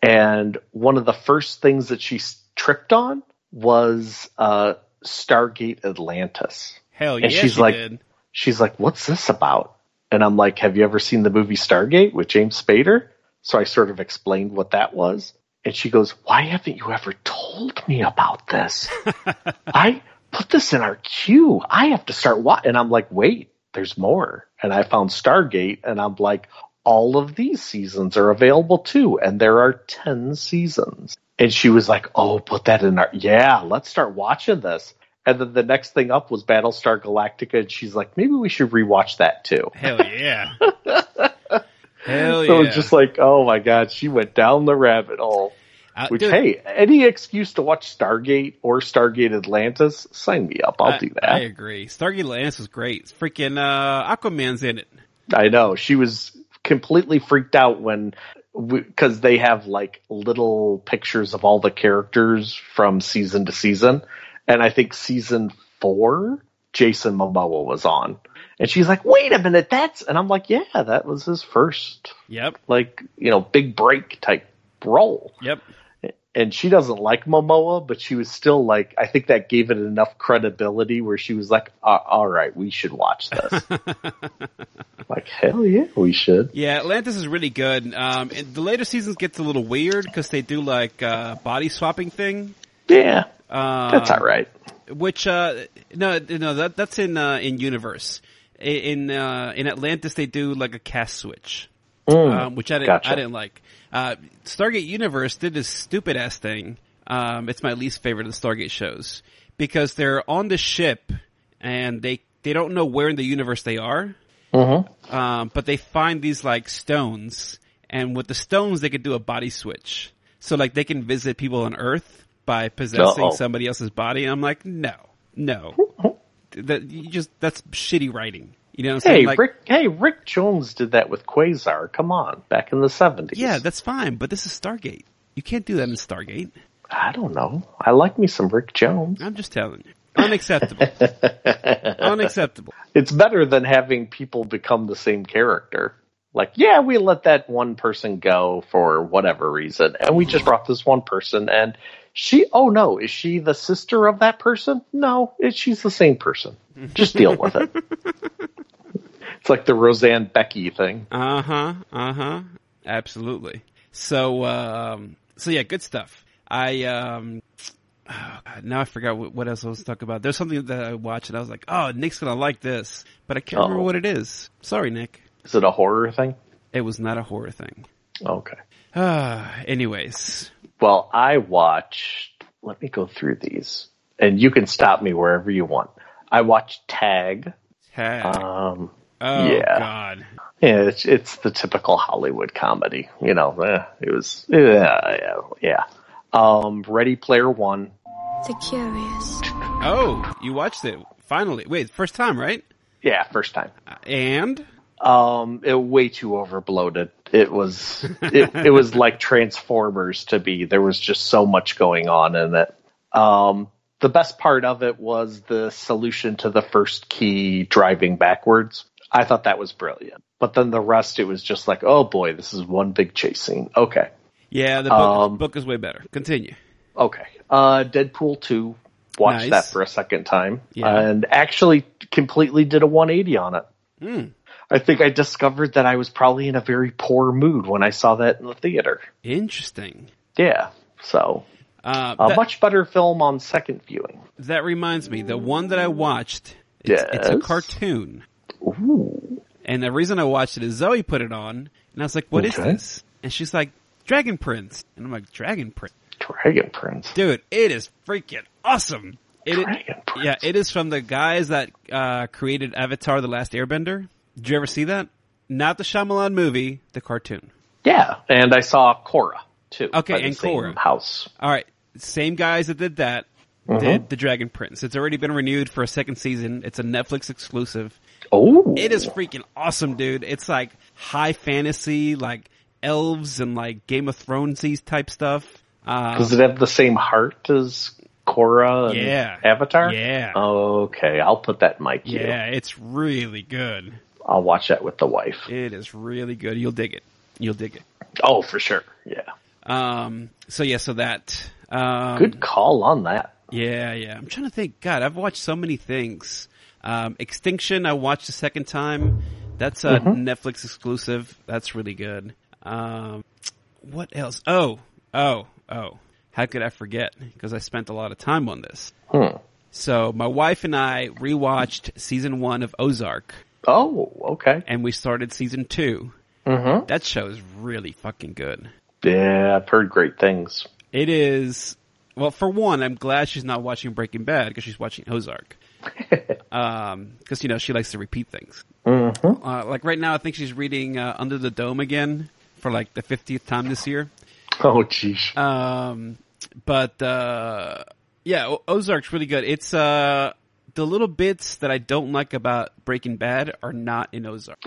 And one of the first things that she s- tripped on was uh, Stargate Atlantis. Hell yeah, and she's she like, did. She's like, what's this about? And I'm like, have you ever seen the movie Stargate with James Spader? So I sort of explained what that was. And she goes, why haven't you ever told me about this? I put this in our queue. I have to start watching. And I'm like, wait, there's more. And I found Stargate, and I'm like, all of these seasons are available too. And there are ten seasons. And she was like, oh, put that in our, yeah, let's start watching this. And then the next thing up was Battlestar Galactica, and she's like, maybe we should rewatch that too. Hell yeah. Hell yeah. So it's just like, oh my God, she went down the rabbit hole. Uh, Which, dude, hey, any excuse to watch Stargate or Stargate Atlantis, sign me up. I'll I, do that. I agree. Stargate Atlantis is great. Freaking uh, Aquaman's in it. I know. She was completely freaked out when, because they have like little pictures of all the characters from season to season. And I think season four, Jason Momoa was on. And she's like, wait a minute, that's, and I'm like, yeah, that was his first, Yep. like, you know, big break type role. Yep. And she doesn't like Momoa, but she was still like, I think that gave it enough credibility where she was like, uh, all right, we should watch this. Like, hell yeah, we should. Yeah, Atlantis is really good. Um, and the later seasons gets a little weird because they do like uh, body swapping thing. Yeah, Um, that's all right. Which uh, no, no, that that's in uh, in Universe. In uh, in Atlantis, they do like a cast switch, Mm, um, which I didn't gotcha. I didn't like. Uh, Stargate Universe did this stupid ass thing. Um, it's my least favorite of the Stargate shows because they're on the ship and they they don't know where in the universe they are. Mm-hmm. Um, but they find these like stones, and with the stones they could do a body switch. So like they can visit people on Earth by possessing Uh-oh. somebody else's body. And I'm like, no, no, that you just that's shitty writing. You know what I'm Hey, saying? Like, Rick. Hey, Rick Jones did that with Quasar. Come on, back in the seventies. yeah, that's fine, but this is Stargate. You can't do that in Stargate. I don't know. I like me some Rick Jones. I'm just telling you, unacceptable, unacceptable. It's better than having people become the same character. Like, yeah, we let that one person go for whatever reason, and we just brought this one person, and she, oh no, is she the sister of that person? No, it, she's the same person. Just deal with it. It's like the Roseanne Becky thing. Uh huh. Uh huh. Absolutely. So, um, so yeah, good stuff. I um, oh God, now I forgot what, what else I was talking about. There's something that I watched and I was like, oh, Nick's gonna like this, but I can't Uh-oh. remember what it is. Sorry, Nick. Is it a horror thing? It was not a horror thing. Okay. Ah, anyways. Well, I watched, let me go through these, and you can stop me wherever you want. I watched Tag. Tag. Um, oh yeah. God. Yeah, it's, it's the typical Hollywood comedy. You know, eh, it was, yeah, yeah, yeah. Um, Ready Player One. The Curious. Oh, you watched it finally. Wait, first time, right? Yeah, first time. And Um, it way too overbloated. It was, it, it was like Transformers to be. There was just so much going on in it. Um, the best part of it was the solution to the first key driving backwards. I thought that was brilliant. But then the rest, it was just like, oh boy, this is one big chase scene. Okay. yeah, the book, Um, book is way better. Continue. Okay. Uh, Deadpool two. Watched Nice. that for a second time. Yeah. And actually completely did a one eighty on it. Hmm. I think I discovered that I was probably in a very poor mood when I saw that in the theater. Interesting. Yeah. So, Uh, a that- much better film on second viewing. That reminds me, the one that I watched, it's, it's a Yes? cartoon. Ooh. And the reason I watched it is Zoe put it on, and I was like, "What is Okay. this?" And she's like, Dragon Prince. And I'm like, Dragon Prince? Dragon Prince. Dude, it is freaking awesome. It, Dragon Prince. Yeah, it is from the guys that uh, created Avatar The Last Airbender. Did you ever see that? Not the Shyamalan movie, the cartoon. Yeah. And I saw Korra, too. Okay, by the and same Korra. House. All right, same guys that did that Mhm. did The Dragon Prince. It's already been renewed for a second season. It's a Netflix exclusive. Oh. It is freaking awesome, dude. It's like high fantasy, like elves and like Game of Thrones-y type stuff. Uh, Does it have the same heart as Korra and Yeah. Avatar? Yeah. Okay, I'll put that in my queue. yeah, it's really good. I'll watch that with the wife. It is really good. You'll dig it. You'll dig it. Oh, for sure. Yeah. Um, so yeah, so that. Um, Good call on that. Yeah, yeah. I'm trying to think. God, I've watched so many things. Um, Extinction, I watched the second time. That's a Mm-hmm. Netflix exclusive. That's really good. Um, what else? Oh, oh, oh. How could I forget? Because I spent a lot of time on this. Hmm. So my wife and I rewatched season one of Ozark, Oh, okay. and we started season two. Mm-hmm. That show is really fucking good. Yeah, I've heard great things. It is. Well, for one, I'm glad she's not watching Breaking Bad because she's watching Ozark. Um, because you know she likes to repeat things. Mm-hmm. Uh, like right now, I think she's reading uh, Under the Dome again for like the fiftieth time this year. Oh, geez. Um, but uh, yeah, o- Ozark's really good. It's uh, the little bits that I don't like about Breaking Bad are not in Ozark.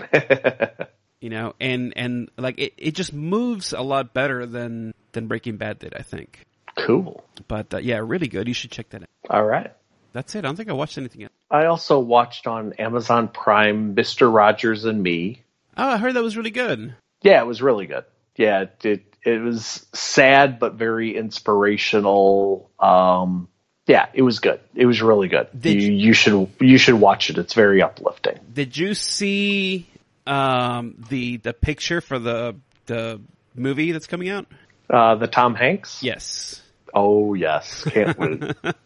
You know, and and like it, it just moves a lot better than than Breaking Bad did, I think. Cool. But uh, yeah, really good. You should check that out. All right. That's it. I don't think I watched anything else. I also watched on Amazon Prime Mister Rogers and Me. Oh, I heard that was really good. Yeah, it was really good. Yeah, it it, it was sad but very inspirational. Um, yeah, it was good. It was really good. Did You, you- you should you should watch it. It's very uplifting. Did you see um, the the picture for the the movie that's coming out? Uh, the Tom Hanks? Yes. Oh, yes. Can't wait.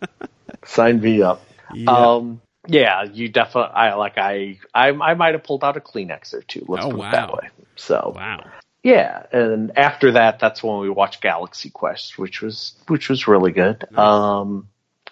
Sign me up. Yeah. Um, yeah, you definitely, I like, I, I, I might have pulled out a Kleenex or two. Let's Oh, put wow. it that way. So, Wow. yeah. And after that, that's when we watched Galaxy Quest, which was, which was really good. Nice. Um,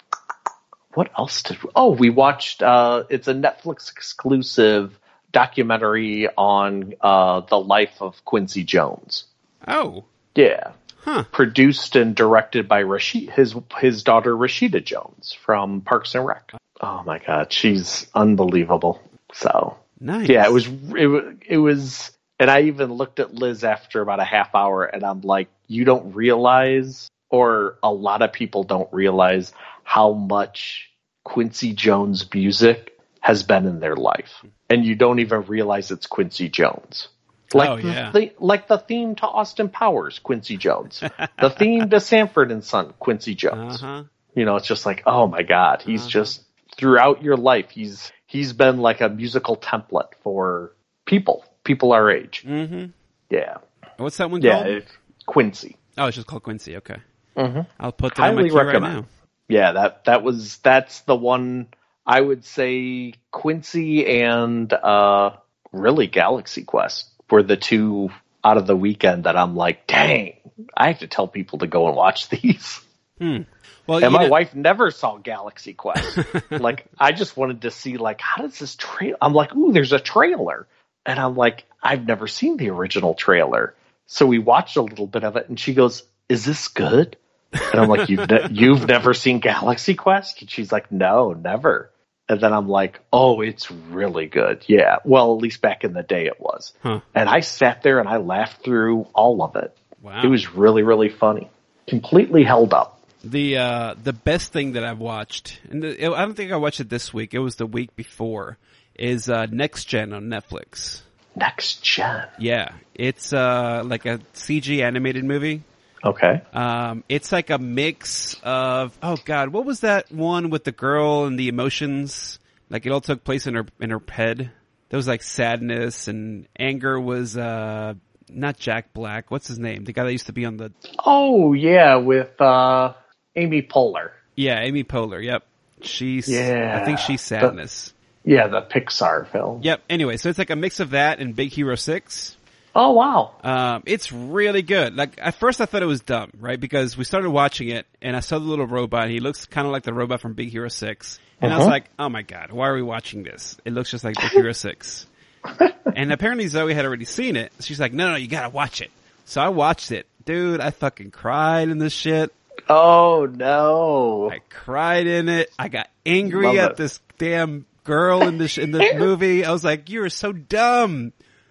what else did we, oh, we watched, uh, it's a Netflix exclusive documentary on, uh, the life of Quincy Jones. Oh. Yeah. Huh. Produced and directed by Rashid, his his daughter Rashida Jones from Parks and Rec. Oh my God, she's unbelievable. So Nice. yeah, it was it, wa- it was, and I even looked at Liz after about a half hour, and I'm like, you don't realize, or a lot of people don't realize how much Quincy Jones music has been in their life, and you don't even realize it's Quincy Jones. Like, Oh, yeah. the, like the theme to Austin Powers, Quincy Jones. The theme to Sanford and Son, Quincy Jones. Uh-huh. You know, it's just like, oh my God, he's Uh-huh. just throughout your life. He's he's been like a musical template for people, people our age. Mm-hmm. Yeah, What's that one yeah, called? it- Quincy. Oh, it's just called Quincy. Okay. Mm-hmm. I'll put that on my Highly queue right recommend. now. Yeah, that that was that's the one I would say. Quincy and uh, really Galaxy Quest were the two out of the weekend that I'm like, dang, I have to tell people to go and watch these. Hmm. Well, And you my know- wife never saw Galaxy Quest. Like, I just wanted to see, like, how does this trail? I'm like, ooh, there's a trailer. And I'm like, I've never seen the original trailer. So we watched a little bit of it, and she goes, is this good? And I'm like, you've, ne- you've never seen Galaxy Quest? And she's like, no, never. And then I'm like, oh, it's really good. Yeah. Well, at least back in the day it was. Huh. And I sat there and I laughed through all of it. Wow. It was really, really funny. Completely held up. The uh, the best thing that I've watched, and the, I don't think I watched it this week. It was the week before. Is uh, Next Gen on Netflix. Next Gen. Yeah, it's uh, like a C G animated movie. Okay. Um, it's like a mix of oh god, what was that one with the girl and the emotions? Like it all took place in her in her head. There was like sadness and anger. Was uh, not Jack Black. What's his name? The guy that used to be on the Oh, yeah, with uh, Amy Poehler. yeah, Amy Poehler. Yep, she's Yeah. I think she's sadness. Yeah, the Pixar film. Yep. Anyway, so it's like a mix of that and Big Hero Six. Oh, wow. Um, it's really good. Like at first, I thought it was dumb, right? Because we started watching it, and I saw the little robot. He looks kind of like the robot from Big Hero Six, and I was Uh-huh. like, "Oh my god, why are we watching this? It looks just like Big Hero Six." And apparently, Zoe had already seen it. She's like, "No, no, you gotta watch it." So I watched it, dude. I fucking cried in this shit. Oh, no. I cried in it. I got angry Love at it. this damn girl in this in this movie. I was like, "You're so dumb."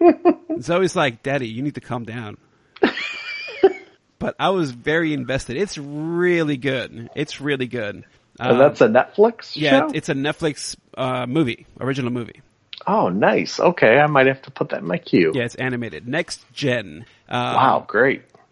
Zoe's like, "Daddy, you need to calm down." But I was very invested. It's really good. It's really good. And Um, that's a Netflix yeah, show? it's a Netflix uh, movie, original movie. Oh, nice. Okay, I might have to put that in my queue. Yeah, it's animated. Next Gen. Um, Wow, great.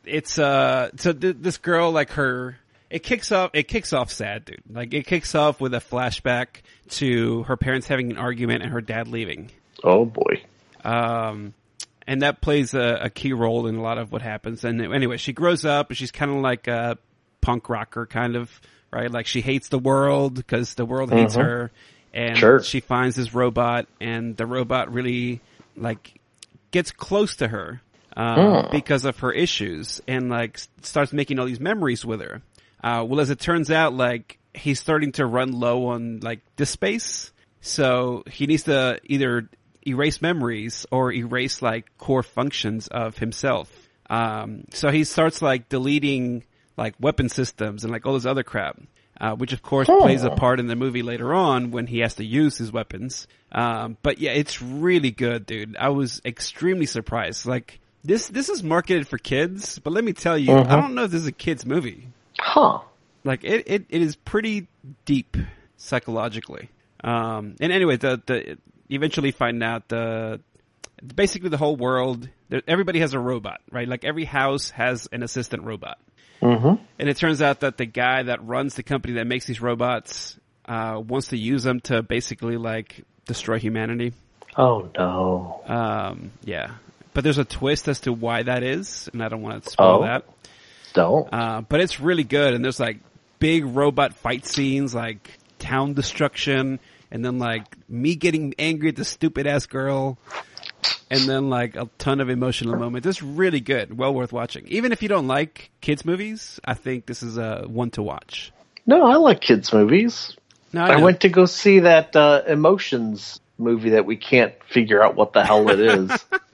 it's uh, so th- this girl, like her, it kicks off. It kicks off sad, dude. Like it kicks off with a flashback to her parents having an argument and her dad leaving. Oh boy. Um, and that plays a, a key role in a lot of what happens. And anyway, she grows up and she's kind of like a punk rocker, kind of, right? Like she hates the world because the world hates Mm-hmm. her. And Sure. she finds this robot, and the robot really, like, gets close to her, um, Mm. because of her issues, and, like, s- starts making all these memories with her. Uh, well, as it turns out, like, he's starting to run low on, like, disk space, so he needs to either erase memories or erase, like, core functions of himself. Um, so he starts, like, deleting, like, weapon systems and, like, all this other crap. Uh, which of course Huh. plays a part in the movie later on when he has to use his weapons. Um, but yeah, it's really good, dude. I was extremely surprised. Like, this, this is marketed for kids, but let me tell you, Mhm. I don't know if this is a kid's movie. Huh. Like, it, it, it is pretty deep psychologically. Um, and anyway, the, the, you eventually find out the, basically the whole world, there, everybody has a robot, right? Like every house has an assistant robot. Mm-hmm. And it turns out that the guy that runs the company that makes these robots uh, wants to use them to basically, like, destroy humanity. Oh no. Um, yeah. But there's a twist as to why that is, and I don't want to spoil Oh. that. Don't. Uh, but it's really good, and there's, like, big robot fight scenes, like town destruction, and then, like, me getting angry at the stupid-ass girl, and then, like, a ton of emotional moments. It's really good. Well worth watching. Even if you don't like kids' movies, I think this is a one to watch. No, I like kids' movies. No, I know. went to go see that uh, Emotions movie that we can't figure out what the hell it is.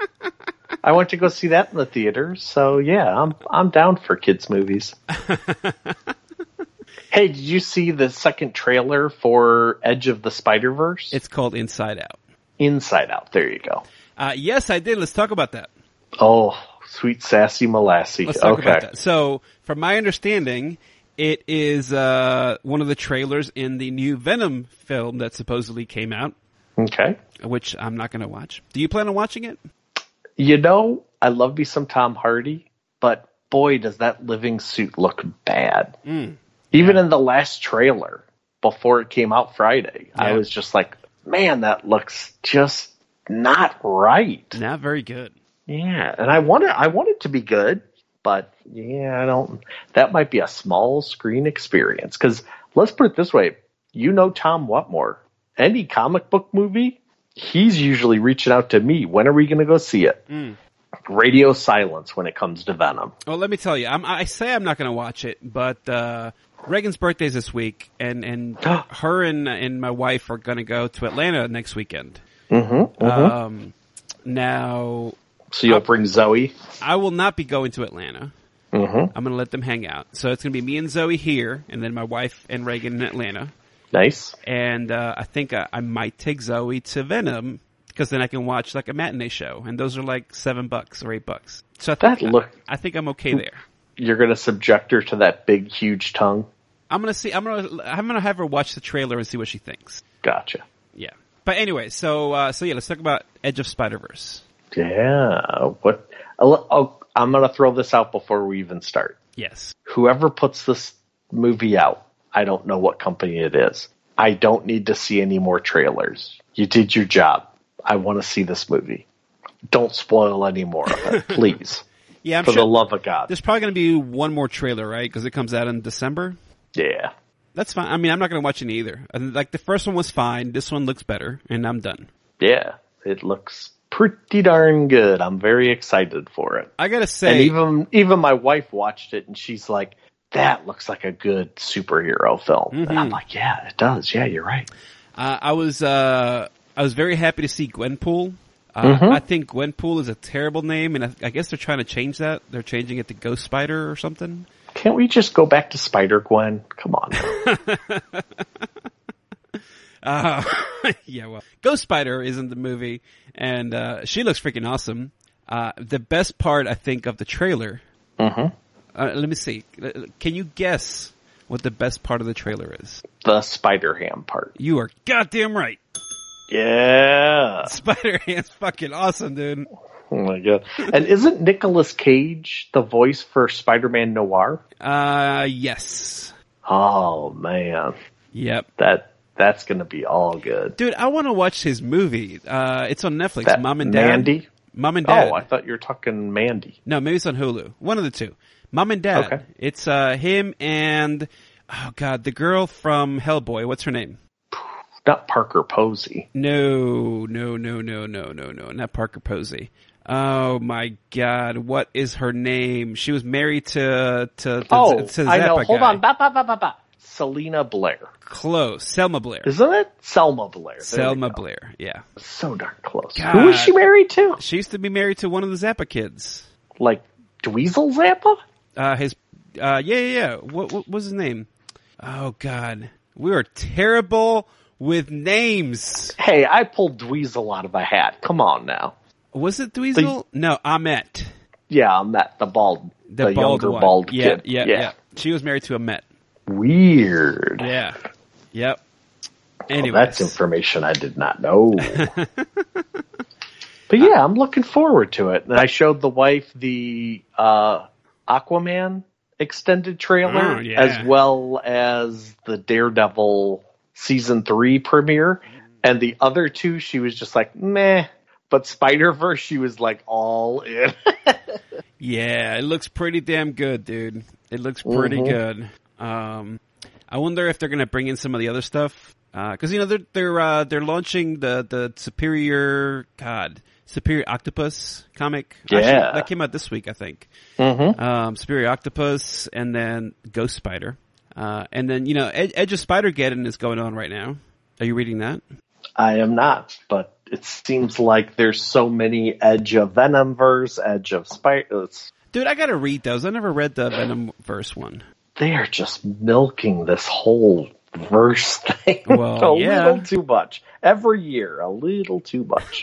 I went to go see that in the theater, so yeah, I'm I'm down for kids' movies. Hey, did you see the second trailer for Edge of the Spider-Verse? It's called Inside Out. Inside Out. There you go. Uh, yes, I did. Let's talk about that. Oh, sweet sassy Molassy. Let's talk okay. about that. So, from my understanding, it is uh, one of the trailers in the new Venom film that supposedly came out, Okay. which I'm not going to watch. Do you plan on watching it? You know, I love me some Tom Hardy, but boy, does that living suit look bad. Mm. Even Yeah. in the last trailer, before it came out Friday, I Yeah. was just like, man, that looks just not right. Not very good. Yeah, and I want it, I want it to be good, but yeah, I don't. That might be a small screen experience. Because let's put it this way: you know Tom Whatmore. Any comic book movie, he's usually reaching out to me. When are we going to go see it? Mm. Radio silence when it comes to Venom. Well, let me tell you, I'm, I say I'm not going to watch it, but uh, Reagan's birthday's this week, and, and her and and my wife are going to go to Atlanta next weekend. Mm-hmm, mm-hmm. Um, now, So you'll I'll- bring Zoe? I will not be going to Atlanta. Mm-hmm. I'm going to let them hang out. So it's going to be me and Zoe here, and then my wife and Reagan in Atlanta. Nice. And uh, I think I, I might take Zoe to Venom, because then I can watch like a matinee show, and those are like seven bucks or eight bucks. So I think That look- I, I think I'm okay there. You're going to subject her to that big, huge tongue? I'm gonna see. I'm gonna. I'm gonna have her watch the trailer and see what she thinks. Gotcha. Yeah. But anyway, so uh, so yeah, let's talk about Edge of Spider-Verse. Yeah. What? I'll, I'll, I'm going to throw this out before we even start. Yes. Whoever puts this movie out, I don't know what company it is. I don't need to see any more trailers. You did your job. I want to see this movie. Don't spoil any more of it, please. Yeah, I'm For sure. the love of God. There's probably gonna be one more trailer, right? Because it comes out in December. Yeah. That's fine. I mean, I'm not gonna watch any either. And, like the first one was fine. This one looks better, and I'm done. Yeah. It looks pretty darn good. I'm very excited for it. I gotta And say, even even my wife watched it, and she's like, that looks like a good superhero film. Mhm. And I'm like, yeah, it does. Yeah, you're right. uh, I was uh, I was very happy to see Gwenpool. Uh, Mhm. I think Gwenpool is a terrible name, and I, I guess they're trying to change that. They're changing it to Ghost Spider or something. Can't we just go back to Spider-Gwen? Come on. Uh, yeah, well, Ghost Spider is in the movie, and uh, she looks freaking awesome. Uh, the best part, I think, of the trailer. Mm-hmm. Uh, let me see. Can you guess what the best part of the trailer is? The Spider-Ham part. You are goddamn right. Yeah. Spider-Ham's fucking awesome, dude. Oh my god! And isn't Nicolas Cage the voice for Spider-Man Noir? Uh, yes. Oh man, Yep. that that's gonna be all good. Dude, I want to watch his movie. Uh, it's on Netflix. That Mom and Dad. Mandy? Mom and Dad. Oh, I thought you were talking Mandy. No, maybe it's on Hulu. One of the two. Mom and Dad. Okay. It's uh him and oh god, the girl from Hellboy. What's her name? Not Parker Posey. No, no, no, no, no, no, no. Not Parker Posey. Oh my god, what is her name? She was married to to, to Oh, to I know. Zappa Hold guy. on. Ba, ba, ba, ba, ba. Selena Blair. Close. Selma Blair. Isn't it? Selma Blair. There we Selma go. Blair. Yeah. So darn close. God. Who was she married to? She used to be married to one of the Zappa kids. Like Dweezil Zappa? Uh, his, uh, yeah, yeah, yeah. What, what was his name? Oh God, we are terrible with names. Hey, I pulled Dweezil out of a hat. Come on now. Was it Dweezil? No, Ahmet. Yeah, I'm that the bald, The, the, bald younger one. bald yeah, kid. Yeah, yeah, She was married to Ahmet. Weird. Yeah. Yep. Well, Anyways. that's information I did not know. But yeah, I'm looking forward to it. And I showed the wife the uh, Aquaman extended trailer, Oh, yeah. as well as the Daredevil season three premiere. And the other two, she was just like, meh. But Spider-Verse, she was like all in. Yeah, it looks pretty damn good, dude. It looks pretty Mhm. good. Um, I wonder if they're gonna bring in some of the other stuff. Uh 'cause you know, they're, they're, uh, they're launching the, the Superior, God, Superior Octopus comic. Yeah. Actually, that came out this week, I think. Mm-hmm. Um, Superior Octopus, and then Ghost Spider. Uh, and then, you know, Ed- Edge of Spider-Geddon is going on right now. Are you reading that? I am not, but it seems like there's so many Edge of Venomverse, Edge of Spider. Dude, I gotta read those. I never read the Venom verse one. They are just milking this whole verse thing Well, a yeah. little too much. Every year, a little too much.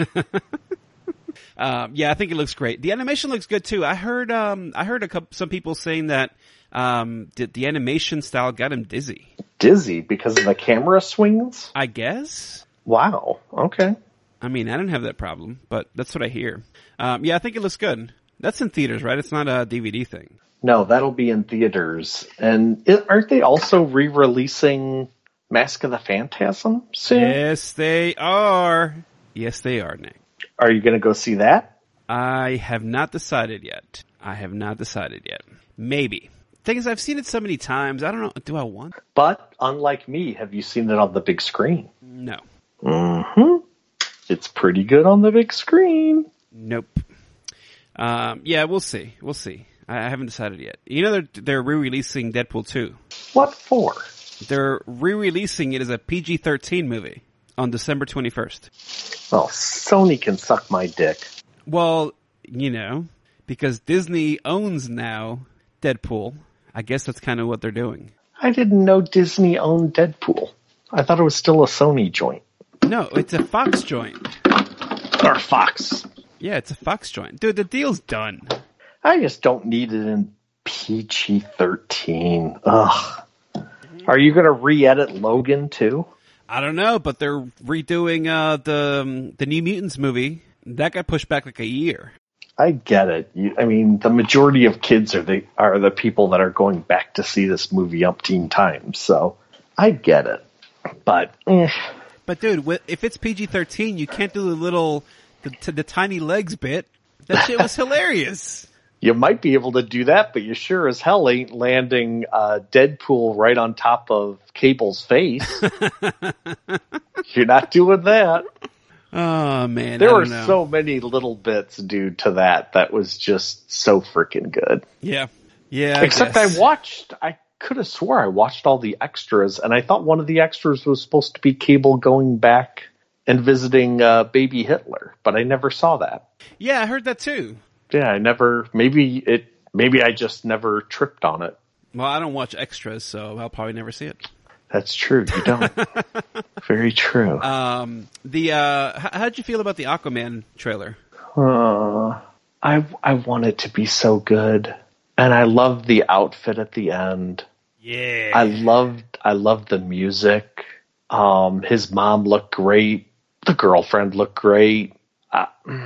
Um, yeah, I think it looks great. The animation looks good too. I heard, um, I heard a couple, some people saying that, um, the, the animation style got him dizzy. Dizzy because of the camera swings? I guess. Wow. Okay. I mean, I don't have that problem, but that's what I hear. Um, yeah, I think it looks good. That's in theaters, right? It's not a D V D thing. No, that'll be in theaters. And it, aren't they also re-releasing Mask of the Phantasm soon? Yes, they are. Yes, they are, Nick. Are you going to go see that? I have not decided yet. I have not decided yet. Maybe. Thing is, I've seen it so many times. I don't know. Do I want? But unlike me, have you seen it on the big screen? No. Mm-hmm. It's pretty good on the big screen. Nope. Um, yeah, we'll see. We'll see. I, I haven't decided yet. You know, they're, they're re-releasing Deadpool two. What for? They're re-releasing it as a P G thirteen movie on December twenty-first. Well, Sony can suck my dick. Well, you know, because Disney owns now Deadpool. I guess that's kind of what they're doing. I didn't know Disney owned Deadpool. I thought it was still a Sony joint. No, it's a Fox joint. Or Fox. Yeah, it's a Fox joint. Dude, the deal's done. I just don't need it in P G thirteen. Ugh. Are you going to re-edit Logan too? I don't know, but they're redoing uh, the um, the New Mutants movie. That got pushed back like a year. I get it. You, I mean, the majority of kids are the are the people that are going back to see this movie umpteen times, so I get it. But eh. But dude, wi- if it's P G thirteen, you can't do the little, the, t- the tiny legs bit. That shit was hilarious. You might be able to do that, but you sure as hell ain't landing uh, Deadpool right on top of Cable's face. You're not doing that. Oh man, There I were don't know. so many little bits due to that that was just so freaking good. Yeah, yeah. I Except guess. I watched, I could have swore I watched all the extras, and I thought one of the extras was supposed to be Cable going back and visiting uh, baby Hitler, but I never saw that. Yeah, I heard that too. Yeah, I never, maybe it, maybe I just never tripped on it. Well, I don't watch extras, so I'll probably never see it. That's true, you don't. Very true. Um, the uh, h- how'd you feel about the Aquaman trailer? Uh, I, I want it to be so good. And I loved the outfit at the end. Yeah, I loved, I loved the music. Um, his mom looked great. The girlfriend looked great. Uh,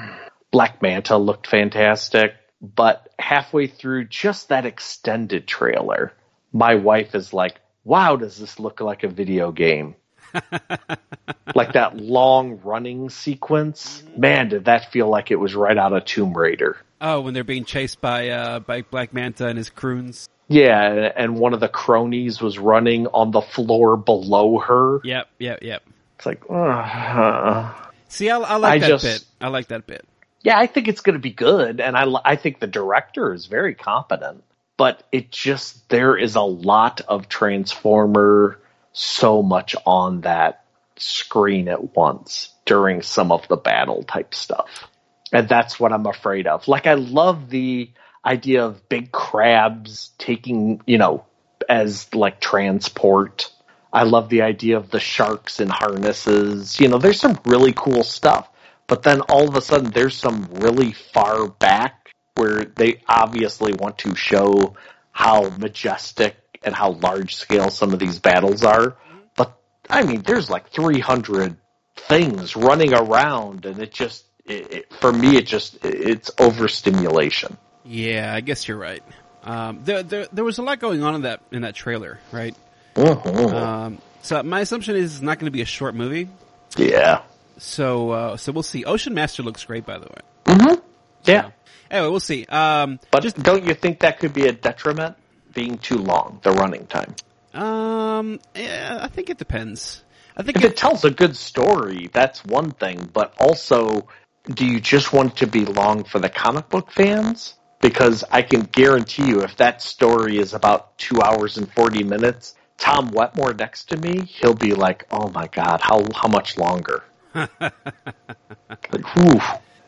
Black Manta looked fantastic, but halfway through just that extended trailer, my wife is like, wow, does this look like a video game? Like that long running sequence. Man, did that feel like it was right out of Tomb Raider. Oh, when they're being chased by uh, by Black Manta and his croons. Yeah, and one of the cronies was running on the floor below her. Yep, yep, yep. It's like, uh, see, I, I like I that just, bit. I like that bit. Yeah, I think it's going to be good, and I, I think the director is very competent. But it just, there is a lot of Transformer, so much on that screen at once during some of the battle type stuff. And that's what I'm afraid of. Like, I love the idea of big crabs taking, you know, as like transport. I love the idea of the sharks in harnesses. You know, there's some really cool stuff. But then all of a sudden there's some really far back where they obviously want to show how majestic and how large scale some of these battles are. But I mean, there's like three hundred things running around, and it just, it, it, for me, it just, it's overstimulation. Yeah, I guess you're right. Um, there, there, there was a lot going on in that in that trailer, right? Mm-hmm. Um, so my assumption is it's not going to be a short movie. Yeah. So, uh, so we'll see. Ocean Master looks great, by the way. Mm-hmm. Yeah. So, anyway, we'll see. Um, but just, don't you think that could be a detriment, being too long, the running time? Um, yeah, I think it depends. I think if it, it tells a good story, that's one thing. But also, do you just want it to be long for the comic book fans? Because I can guarantee you, if that story is about two hours and forty minutes, Tom Wetmore next to me, he'll be like, "Oh my God, how how much longer?" Like, whew.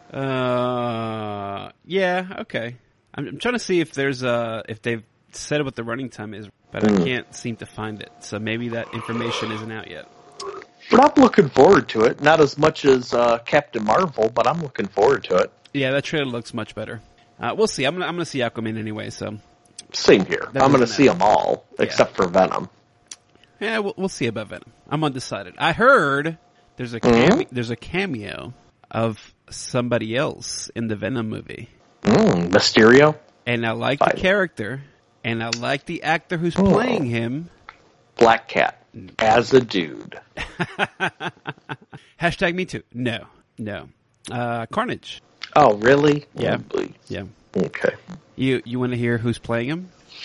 Uh, yeah, okay. I'm, I'm trying to see if there's a if they've said what the running time is, but mm. I can't seem to find it. So maybe that information isn't out yet. But I'm looking forward to it. Not as much as uh, Captain Marvel, but I'm looking forward to it. Yeah, that trailer looks much better. Uh, we'll see. I'm gonna I'm gonna see Aquaman anyway. So same here. I'm gonna see them all except yeah. for Venom. Yeah, we'll, we'll see about Venom. I'm undecided. I heard there's a came- mm-hmm. there's a cameo of somebody else in the Venom movie. Mm, Mysterio. And I like Fine. the character, and I like the actor who's oh. playing him. Black Cat as a dude. Hashtag me too. No, no. Uh, Carnage. Oh, really? Yeah. Oh, yeah. Okay. You you want to hear who's playing him?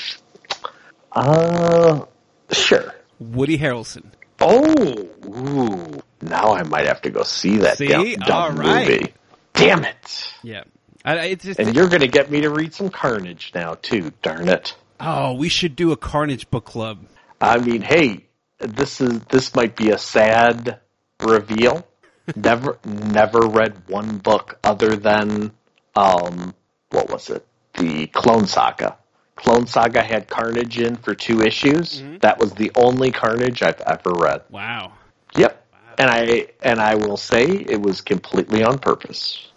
Uh, sure. Woody Harrelson. Oh, ooh. Now I might have to go see that see? dumb, dumb All right. movie. Damn it. Yeah. I, it's just, and you're going to get me to read some Carnage now, too, darn it. Oh, we should do a Carnage book club. I mean, hey, this is this might be a sad reveal. Never, never read one book other than, um, what was it? The Clone Saga. Clone Saga had Carnage in for two issues. Mm-hmm. That was the only Carnage I've ever read. Wow. Yep. Wow. And I and I will say it was completely on purpose.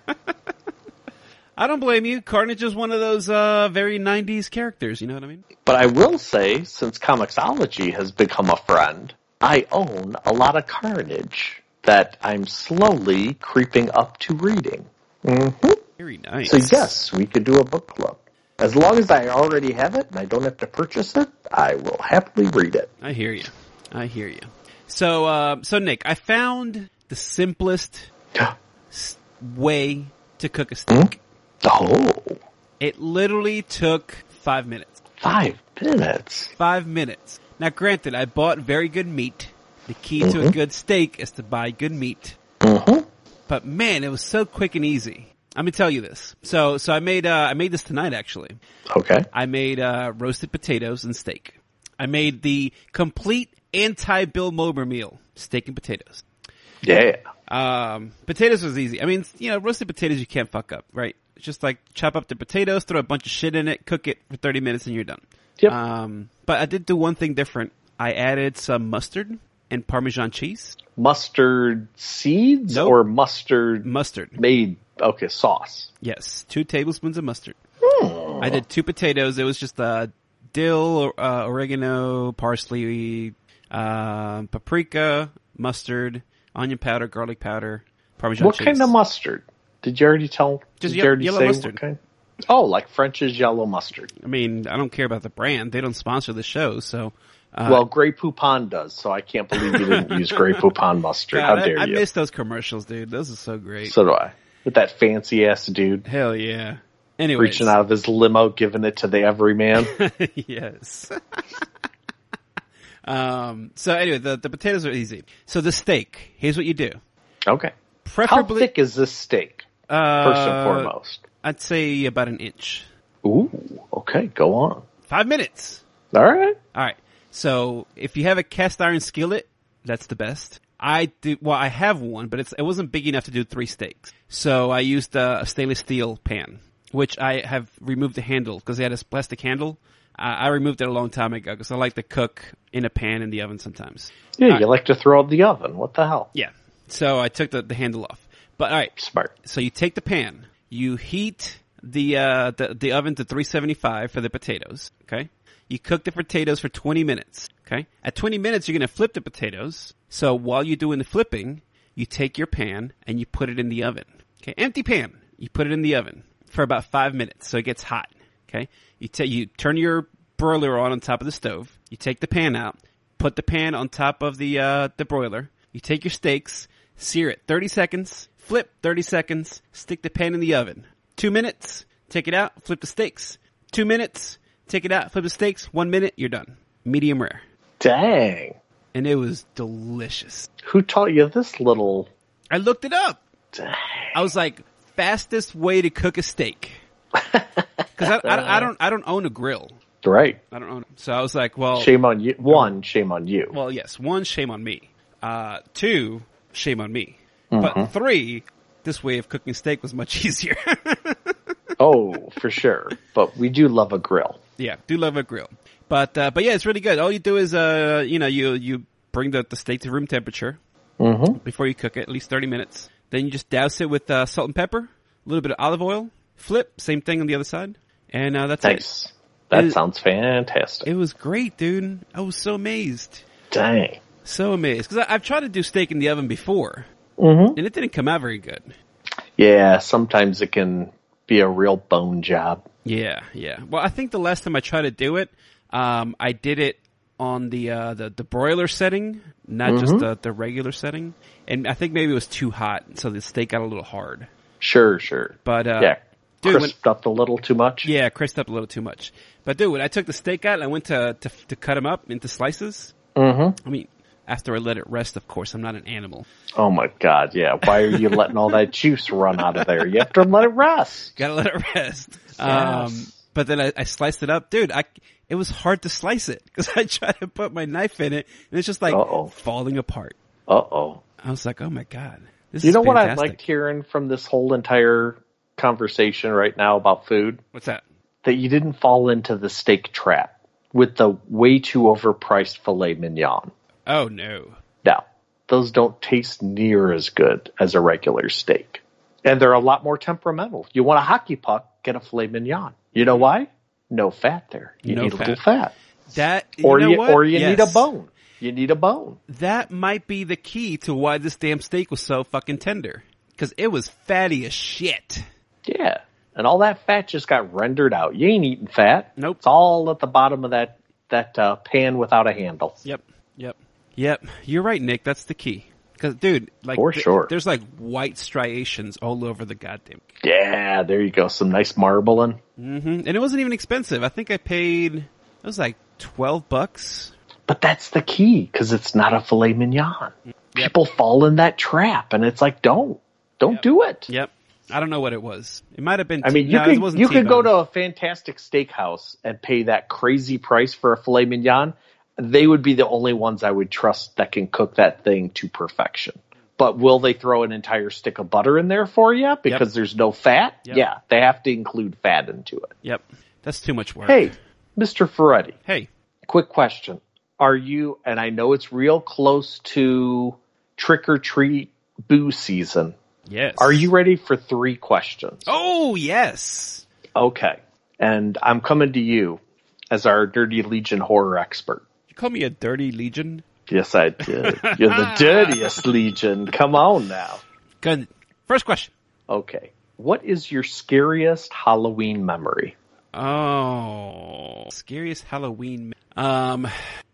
I don't blame you. Carnage is one of those uh, very nineties characters, you know what I mean? But I will say, since Comixology has become a friend, I own a lot of Carnage that I'm slowly creeping up to reading. Mm-hmm. Very nice. So yes, we could do a book club. As long as I already have it and I don't have to purchase it, I will happily read it. I hear you. I hear you. So, uh, so Nick, I found the simplest way to cook a steak. Oh. It literally took five minutes. Five minutes? Five minutes. Now, granted, I bought very good meat. The key mm-hmm. to a good steak is to buy good meat. Mm-hmm. But man, it was so quick and easy. Let me tell you this. So, so I made, uh, I made this tonight actually. Okay. I made, uh, roasted potatoes and steak. I made the complete anti-Bill Mober meal. Steak and potatoes. Yeah. Um, potatoes was easy. I mean, you know, roasted potatoes you can't fuck up, right? It's just like chop up the potatoes, throw a bunch of shit in it, cook it for thirty minutes and you're done. Yep. Um, but I did do one thing different. I added some mustard and Parmesan cheese. Mustard seeds nope. or mustard? Mustard. Made, okay, sauce. Yes, two tablespoons of mustard. Hmm. I did two potatoes. It was just uh, dill, uh, oregano, parsley, uh, paprika, mustard, onion powder, garlic powder, Parmesan what cheese. What kind of mustard? Did you already tell? Just did ye- you already yellow say mustard. what kind? Oh, like French's yellow mustard. I mean, I don't care about the brand. They don't sponsor the show, so. Uh, Well, Grey Poupon does, so I can't believe you didn't use Grey Poupon mustard. God, How dare I, I you? miss those commercials, dude. Those are so great. So do I. With that fancy ass dude Hell yeah. Anyways. reaching out of his limo, giving it to the everyman. Yes. um, so anyway, the, the potatoes are easy. So the steak, here's what you do. Okay. How Preferably, thick is this steak? uh, First and foremost. I'd say about an inch. Ooh. Okay. Go on. Five minutes. All right. All right. So if you have a cast iron skillet, that's the best. I do. Well, I have one, but it's it wasn't big enough to do three steaks. So I used a, a stainless steel pan, which I have removed the handle because they had a plastic handle. Uh, I removed it a long time ago because I like to cook in a pan in the oven sometimes. Yeah, All you right. like to throw out the oven. What the hell? Yeah. So I took the, the handle off. But all right. Smart. So you take the pan, you heat the uh the, the oven to three seventy-five for the potatoes. Okay. You cook the potatoes for twenty minutes. Okay. At twenty minutes, you're going to flip the potatoes. So while you're doing the flipping, you take your pan and you put it in the oven. Okay. Empty pan. You put it in the oven for about five minutes so it gets hot. Okay. You ta- you turn your broiler on on top of the stove. You take the pan out, put the pan on top of the uh the broiler. You take your steaks, sear it thirty seconds, flip thirty seconds, stick the pan in the oven. Two minutes, take it out, flip the steaks. Two minutes, take it out, flip the steaks. One minute, you're done. Medium rare. Dang. And it was delicious. Who taught you this little... I looked it up. Dang. I was like, fastest way to cook a steak. Cause I, I, I don't, I don't own a grill. Right. I don't own it. So I was like, well, Shame on you. One, shame on you. well, yes. One, shame on me. Uh, two, shame on me. Mm-hmm. But three, this way of cooking steak was much easier. Oh, for sure. But we do love a grill. Yeah, do love a grill. But, uh, but yeah, it's really good. All you do is, uh, you know, you, you bring the, the steak to room temperature Mm-hmm. before you cook it, at least thirty minutes. Then you just douse it with, uh, salt and pepper, a little bit of olive oil, flip, same thing on the other side. And, uh, that's Nice. it. That It- sounds fantastic. It was great, dude. I was so amazed. Dang. So amazed. Cause I, I've tried to do steak in the oven before. Mm-hmm. And it didn't come out very good. Yeah, sometimes it can be a real bone job. Yeah, yeah. Well, I think the last time I tried to do it, um, I did it on the, uh, the, the broiler setting, not Mm-hmm. just the, the regular setting. And I think maybe it was too hot, so the steak got a little hard. Sure, sure. But, uh, yeah, dude, when, crisped up a little too much. yeah, crisped up a little too much. But dude, when I took the steak out and I went to, to, to cut them up into slices, Mm-hmm. I mean, after I let it rest, of course, I'm not an animal. Oh my God, yeah. Why are you letting all that juice run out of there? You have to let it rest. Gotta let it rest. Yes. Um, but then I, I sliced it up. Dude, I, it was hard to slice it because I tried to put my knife in it and it's just like Uh-oh. falling apart. Uh-oh. I was like, oh my God. This You is know what I fantastic. liked hearing from this whole entire conversation right now about food? What's that? That you didn't fall into the steak trap with the way too overpriced filet mignon. Oh no. Now, those don't taste near as good as a regular steak. And they're a lot more temperamental. You want a hockey puck, get a filet mignon. You know why? No fat there. You No need a fat. little fat. That, you Or know you, what? or you need a Yes. bone. You need a bone. That might be the key to why this damn steak was so fucking tender. Cause it was fatty as shit. Yeah. And all that fat just got rendered out. You ain't eating fat. Nope. It's all at the bottom of that, that uh, pan without a handle. Yep. Yep. Yep. You're right, Nick. That's the key. Cause dude, like, For th- sure. there's like white striations all over the goddamn. Yeah, there you go. Some nice marbling. Mm-hmm. And it wasn't even expensive. I think I paid, it was like twelve bucks. But that's the key, because it's not a filet mignon. Yep. People fall in that trap, and it's like, don't. Don't Yep. do it. Yep. I don't know what it was. It might have been. I mean, you no, it could wasn't you could go T-bone. to a fantastic steakhouse and pay that crazy price for a filet mignon. They would be the only ones I would trust that can cook that thing to perfection. But will they throw an entire stick of butter in there for you because Yep. there's no fat? Yep. Yeah, they have to include fat into it. Yep. That's too much work. Hey, Mister Ferretti, Hey. quick question. Are you, and I know it's real close to trick or treat boo season. Yes. Are you ready for three questions? Oh, yes. Okay. And I'm coming to you as our Dirty Legion horror expert. You call me a dirty legion? Yes, I did. You're the dirtiest Legion. Come on now. Good. First question. Okay. What is your scariest Halloween memory? Oh, scariest Halloween. Um,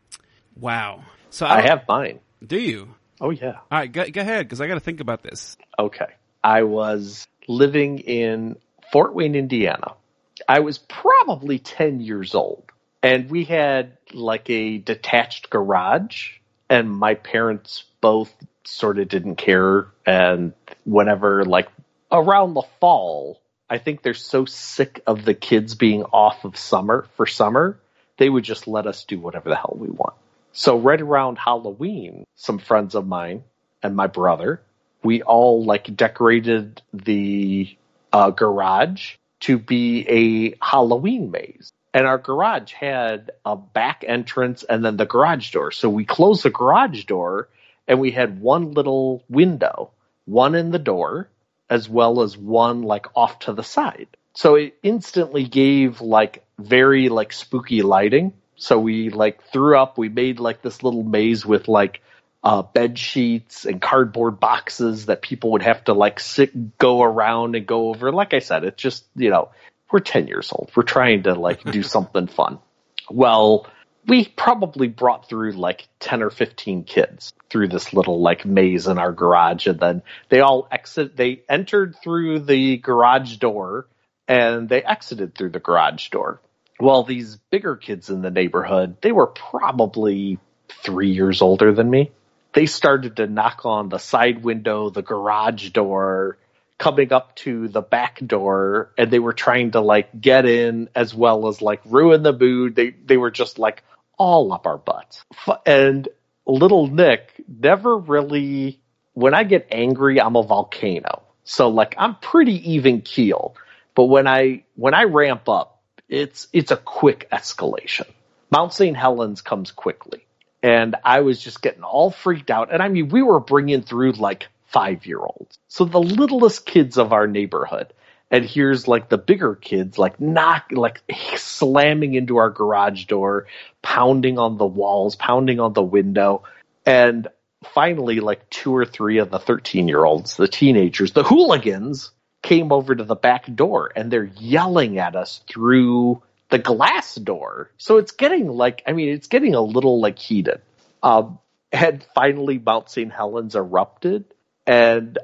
wow. So I, I have mine. Do you? Oh, yeah. All right, go, go ahead, because I got to think about this. Okay. I was living in Fort Wayne, Indiana. I was probably ten years old, and we had like a detached garage, and my parents both sort of didn't care, and whenever, like, around the fall, I think they're so sick of the kids being off of summer for summer, they would just let us do whatever the hell we want. So right around Halloween, some friends of mine and my brother, we all like decorated the uh, garage to be a Halloween maze. And our garage had a back entrance and then the garage door. So we closed the garage door and we had one little window, one in the door, as well as one like off to the side. So it instantly gave like very like spooky lighting. So we like threw up, we made like this little maze with like uh, bed sheets and cardboard boxes that people would have to like sit, go around and go over. Like I said, it's just, you know, we're ten years old. We're trying to like do something fun. Well, we probably brought through like ten or fifteen kids through this little like maze in our garage. And then they all exit, they entered through the garage door and they exited through the garage door. Well, these bigger kids in the neighborhood, they were probably three years older than me. They started to knock on the side window, the garage door, coming up to the back door, and they were trying to like get in as well as like ruin the mood. They they were just like all up our butts. And little Nick never really, when I get angry, I'm a volcano. So like I'm pretty even keel. But when I when I ramp up, it's it's a quick escalation. Mount Saint Helens comes quickly. And I was just getting all freaked out. And I mean, we were bringing through like five-year-olds. So the littlest kids of our neighborhood. And here's like the bigger kids like knock, like slamming into our garage door, pounding on the walls, pounding on the window. And finally, like two or three of the thirteen-year-olds, the teenagers, the hooligans, came over to the back door. And they're yelling at us through the glass door. So it's getting like, I mean, it's getting a little like heated. Um, and finally Mount Saint Helens erupted and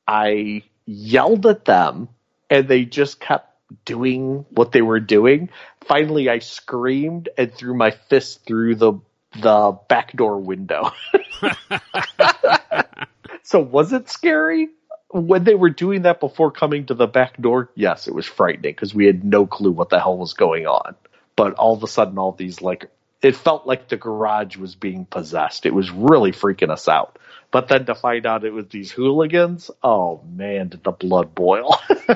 I yelled at them and they just kept doing what they were doing. Finally I screamed and threw my fist through the, the back door window. So was it scary? When they were doing that before coming to the back door, yes, it was frightening because we had no clue what the hell was going on. But all of a sudden, all these, like, it felt like the garage was being possessed. It was really freaking us out. But then to find out it was these hooligans, oh man, did the blood boil.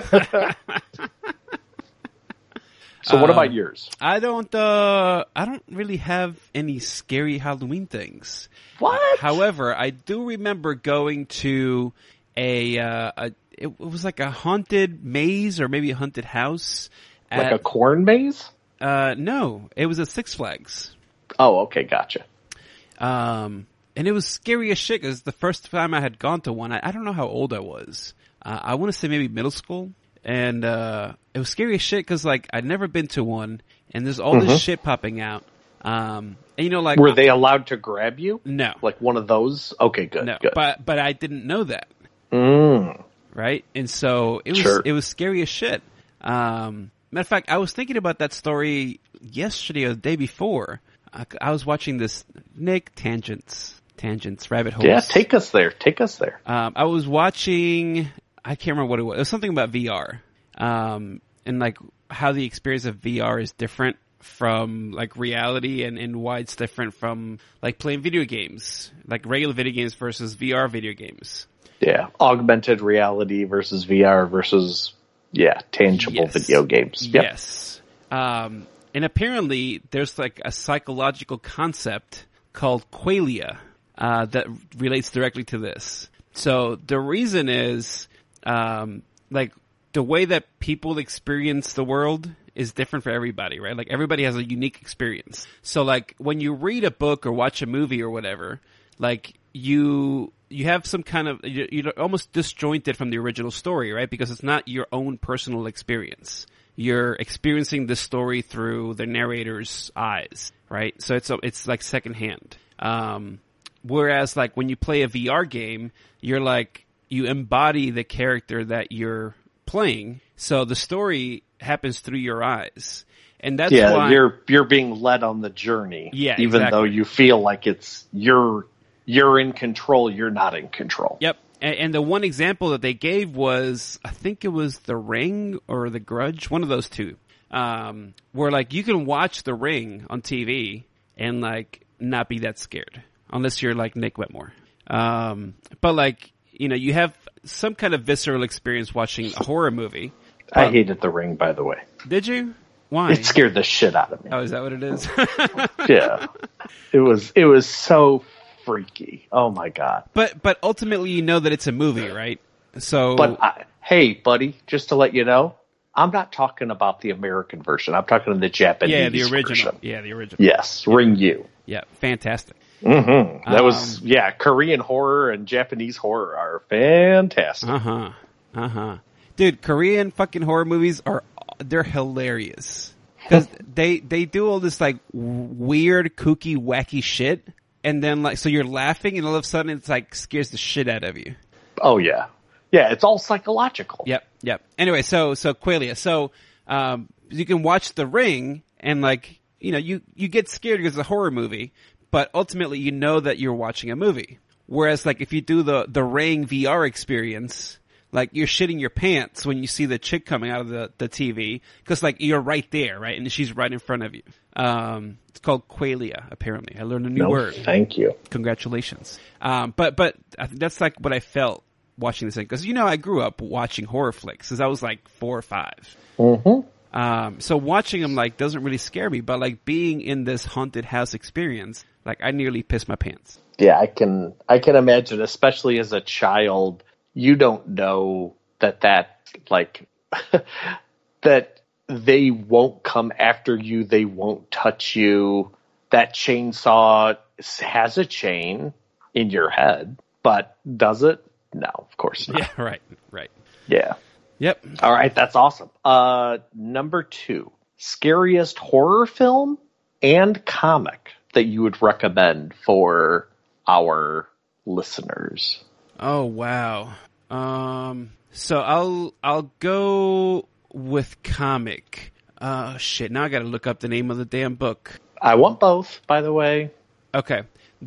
So what about yours? I don't, uh, I don't really have any scary Halloween things. What? However, I do remember going to A, uh, a it, it was like a haunted maze or maybe a haunted house. At, like a corn maze? Uh, no, it was at Six Flags. Oh, okay, gotcha. Um, and it was scary as shit because the first time I had gone to one, I, I don't know how old I was. Uh, I want to say maybe middle school. And, uh, it was scary as shit because like I'd never been to one and there's all mm-hmm. this shit popping out. Um, and you know, like. Were they allowed to grab you? No. Like one of those? Okay, good. No, good. but, but I didn't know that. Mm. Right? And so it was, sure. it was scary as shit. Um, matter of fact, I was thinking about that story yesterday or the day before. I, I was watching this, Nick, tangents, tangents, rabbit holes. Yeah, take us there. Take us there. Um, I was watching, I can't remember what it was. It was something about V R. Um, and like how the experience of V R is different from like reality and, and why it's different from like playing video games, like regular video games versus V R video games. Yeah, augmented reality versus V R versus, yeah, tangible yes. video games. Yep. Yes. Um, and apparently there's like a psychological concept called qualia uh, that relates directly to this. So the reason is um, like the way that people experience the world is different for everybody, right? Like everybody has a unique experience. So like when you read a book or watch a movie or whatever, like you you have some kind of, you- you're almost disjointed from the original story, right? Because it's not your own personal experience. You're experiencing the story through the narrator's eyes, right? So it's, it's like secondhand. Um, whereas like when you play a V R game, you're like, you embody the character that you're playing. So the story happens through your eyes. And that's yeah, why you're you're being led on the journey. Yeah, even exactly. though you feel like it's you're you're in control, you're not in control. Yep. And, and the one example that they gave was, I think it was The Ring or The Grudge, one of those two. Um, where like you can watch The Ring on T V and like not be that scared unless you're like Nick Whitmore. Um, but like, you know, you have some kind of visceral experience watching a horror movie. I Um, hated The Ring, by the way. Did you? Why? It scared the shit out of me. Oh, is that what it is? Yeah, it was it was so freaky. Oh my god! But but ultimately, you know that it's a movie, right? So, But I, hey, buddy, just to let you know, I'm not talking about the American version. I'm talking the Japanese yeah, the original. version. Yeah, the original. Yes, Ring You. Yeah, fantastic. Mm-hmm. That Um, was yeah. Korean horror and Japanese horror are fantastic. Uh huh. Uh huh. Dude, Korean fucking horror movies are they're hilarious because they they do all this like weird, kooky, wacky shit, and then like so you're laughing, and all of a sudden it's like scares the shit out of you. Oh yeah, yeah. It's all psychological. Yep, yep. Anyway, so so Qualia, so um, you can watch The Ring, and like you know you you get scared because it's a horror movie, but ultimately you know that you're watching a movie. Whereas like if you do the the Ring V R experience, like you're shitting your pants when you see the chick coming out of the, the T V because like you're right there, right, and she's right in front of you. Um, it's called Qualia. Apparently, I learned a new No, word. thank you. Congratulations. Um, but but I think that's like what I felt watching this thing because you know I grew up watching horror flicks since I was like four or five. Mm-hmm. Um, so watching them like doesn't really scare me, but like being in this haunted house experience, like I nearly pissed my pants. Yeah, I can I can imagine, especially as a child, you don't know that that like that they won't come after you, they won't touch you. That chainsaw has a chain in your head, but does it? No, of course not. Yeah, right, right. Yeah. Yep. All right, that's awesome. Uh, number two, scariest horror film and comic that you would recommend for our listeners. Oh wow. Um. So I'll I'll go with comic. Uh shit. Now I got to look up the name of the damn book. I want both, by the way. Okay.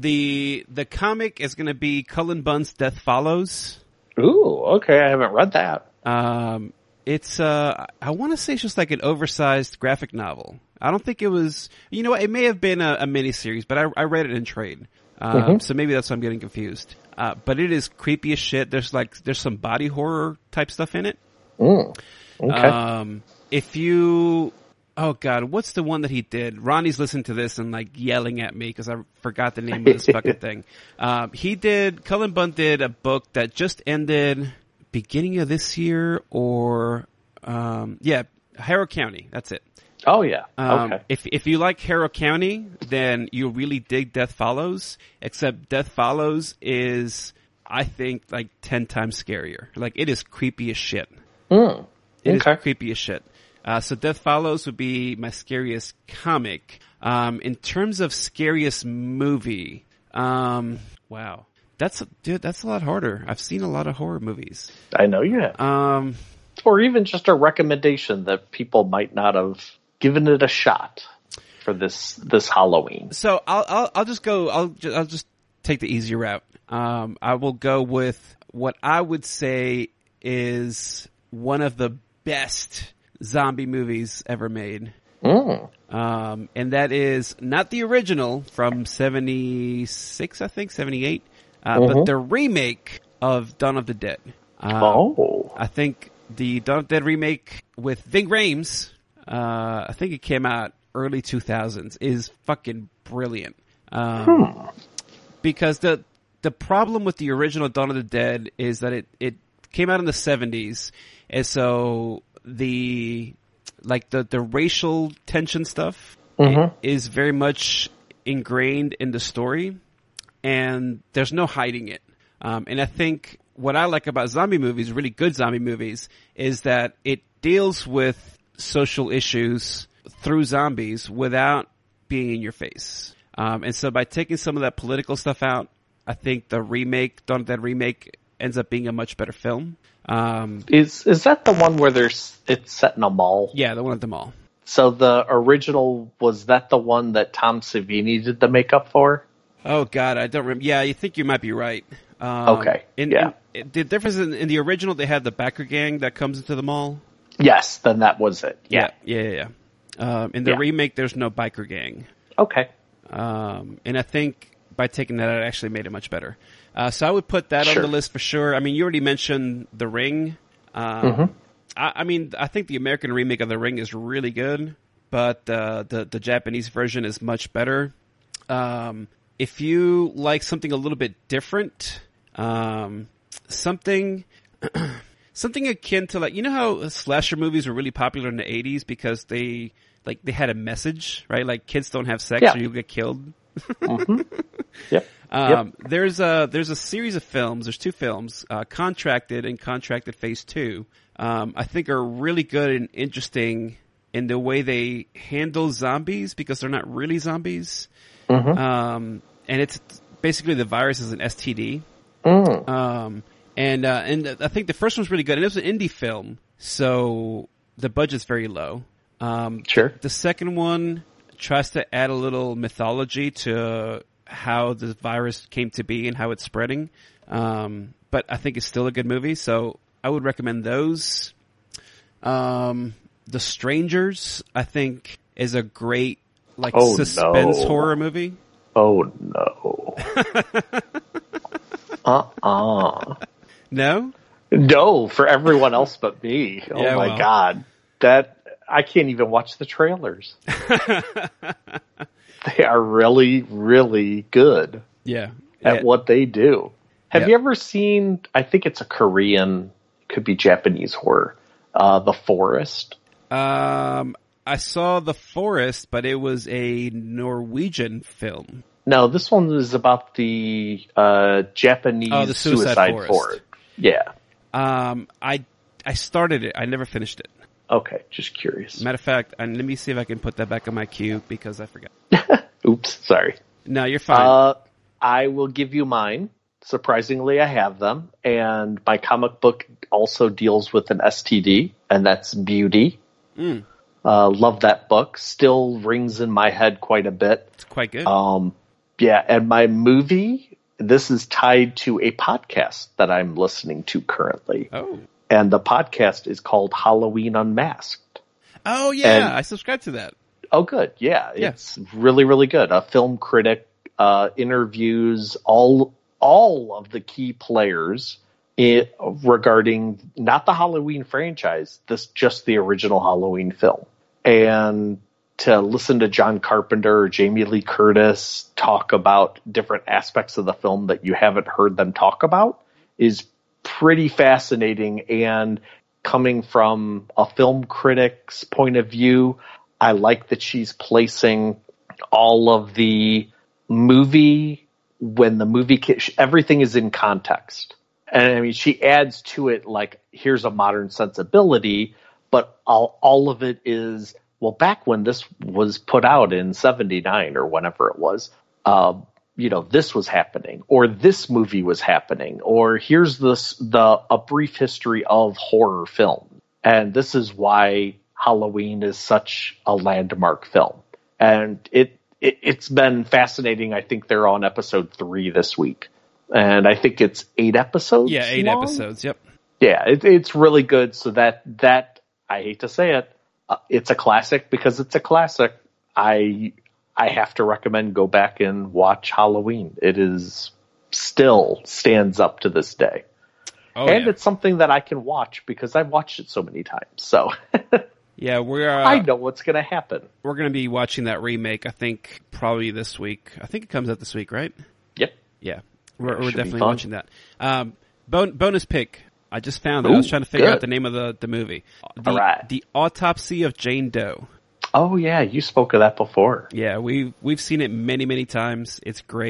The the comic is going to be Cullen Bunn's Death Follows. Ooh, okay. I haven't read that. Um, it's uh, I want to say it's just like an oversized graphic novel. I don't think it was. You know what? It may have been a, a miniseries, but I, I read it in trade. Um, Mm-hmm. so maybe that's why I'm getting confused. Uh, but it is creepy as shit. There's like there's some body horror type stuff in it. Mm, okay. Um, if you, oh god, what's the one that he did? Ronnie's listening to this and like yelling at me because I forgot the name of this fucking thing. Um, he did. Cullen Bunn did a book that just ended beginning of this year, or um, yeah, Harrow County. That's it. Oh, yeah. Um, Okay. If if you like Harrow County, then you'll really dig Death Follows. Except Death Follows is, I think, like ten times scarier. Like it is creepy as shit. Mm, It is okay. creepy as shit. Uh, so Death Follows would be my scariest comic. Um, in terms of scariest movie, um, wow, that's dude, that's a lot harder. I've seen a lot of horror movies. I know you have. Um, Or even just a recommendation that people might not have given it a shot for this this Halloween. so I'll I'll, I'll just go. I'll ju- I'll just take the easy route. Um, I will go with what I would say is one of the best zombie movies ever made. Mm. Um, and that is not the original from seventy-six, I think, seventy-eight, uh, Mhm. but the remake of Dawn of the Dead. Um, Oh. I think the Dawn of the Dead remake with Ving Rhames, uh, I think it came out early two thousands, is fucking brilliant. Um, Hmm. because the, the problem with the original Dawn of the Dead is that it, it came out in the seventies, and so the, like the, the racial tension stuff Mhm. is very much ingrained in the story, and there's no hiding it. Um, and I think what I like about zombie movies, really good zombie movies, is that it deals with social issues through zombies without being in your face. Um, and so by taking some of that political stuff out, I think the remake, Dawn of the Dead remake, ends up being a much better film. Um, is is that the one where there's it's set in a mall? Yeah, the one at the mall. So the original, was that the one that Tom Savini did the makeup for? Oh God, I don't remember. Yeah, you think you might be right. Um, okay. In, yeah. In, the difference in, in the original, they had the Backer Gang that comes into the mall. Yes, then that was it. Yeah. Yeah, yeah, yeah. yeah. Um, in the yeah. remake, there's no biker gang. Okay. Um, and I think by taking that out, it actually made it much better. Uh, so I would put that sure. on the list for sure. I mean, you already mentioned The Ring. Um, mm-hmm. I, I mean, I think the American remake of The Ring is really good, but uh, the the Japanese version is much better. Um, if you like something a little bit different, um, something something akin to, like, you know how slasher movies were really popular in the eighties because they like they had a message, right? Like, kids don't have sex yeah. or you'll get killed. mm-hmm. Yep. Um, yep. There's a there's a series of films. There's two films, uh, Contracted and Contracted Phase Two. Um, I think are really good and interesting in the way they handle zombies because they're not really zombies. Mm-hmm. Um, and it's basically the virus is an S T D. Mm. Um, and uh, and I think the first one's really good. And it was an indie film, so the budget's very low. Um, sure. The second one tries to add a little mythology to how the virus came to be and how it's spreading. Um, but I think it's still a good movie, so I would recommend those. Um, The Strangers, I think, is a great, like, oh, suspense no. horror movie. Oh, no. uh-uh. No? No, for everyone else but me. Oh, yeah, my well. God. That, I can't even watch the trailers. They are really, really good Yeah. at yeah. what they do. Have yeah. you ever seen, I think it's a Korean, could be Japanese horror, uh, The Forest? Um, I saw The Forest, but it was a Norwegian film. No, this one is about the uh, Japanese oh, the Suicide, suicide Forest. forest. Yeah. Um, I I started it. I never finished it. Okay, just curious. Matter of fact, and let me see if I can put that back on my queue because I forgot. Oops, sorry. No, you're fine. Uh, I will give you mine. Surprisingly, I have them. And my comic book also deals with an S T D, and that's Beauty. Mm. Uh, love that book. Still rings in my head quite a bit. It's quite good. Um, yeah, and my movie, this is tied to a podcast that I'm listening to currently. Oh. And the podcast is called Halloween Unmasked. Oh, yeah. And, I subscribe to that. Oh, good. Yeah, yeah. It's really, really good. A film critic uh, interviews all all of the key players it, regarding not the Halloween franchise, this just the original Halloween film. And to listen to John Carpenter or Jamie Lee Curtis talk about different aspects of the film that you haven't heard them talk about is pretty fascinating. And coming from a film critic's point of view, I like that she's placing all of the movie when the movie, everything is in context. And I mean, she adds to it, like, here's a modern sensibility, but all, all of it is, well, back when this was put out in seventy-nine or whenever it was, uh, you know, this was happening, or this movie was happening, or here's this, the, a brief history of horror film. And this is why Halloween is such a landmark film. And it, it it's been fascinating. I think they're on episode three this week. And I think it's eight episodes. Yeah, eight long? episodes. Yep. Yeah, it, it's really good. So that, that, I hate to say it, uh, it's a classic because it's a classic. I, I have to recommend go back and watch Halloween. It is still stands up to this day. Oh, and yeah. it's something that I can watch because I've watched it so many times. So yeah, we're, uh, I know what's going to happen. We're going to be watching that remake, I think, probably this week. I think it comes out this week, right? Yep. Yeah. We're, we're Should be definitely fun. watching that. Um, bon- bonus pick. I just found it. Ooh, I was trying to figure good. out the name of the, the movie. The, All right. The Autopsy of Jane Doe. Oh yeah, you spoke of that before. Yeah, we've, we've seen it many, many times. It's great.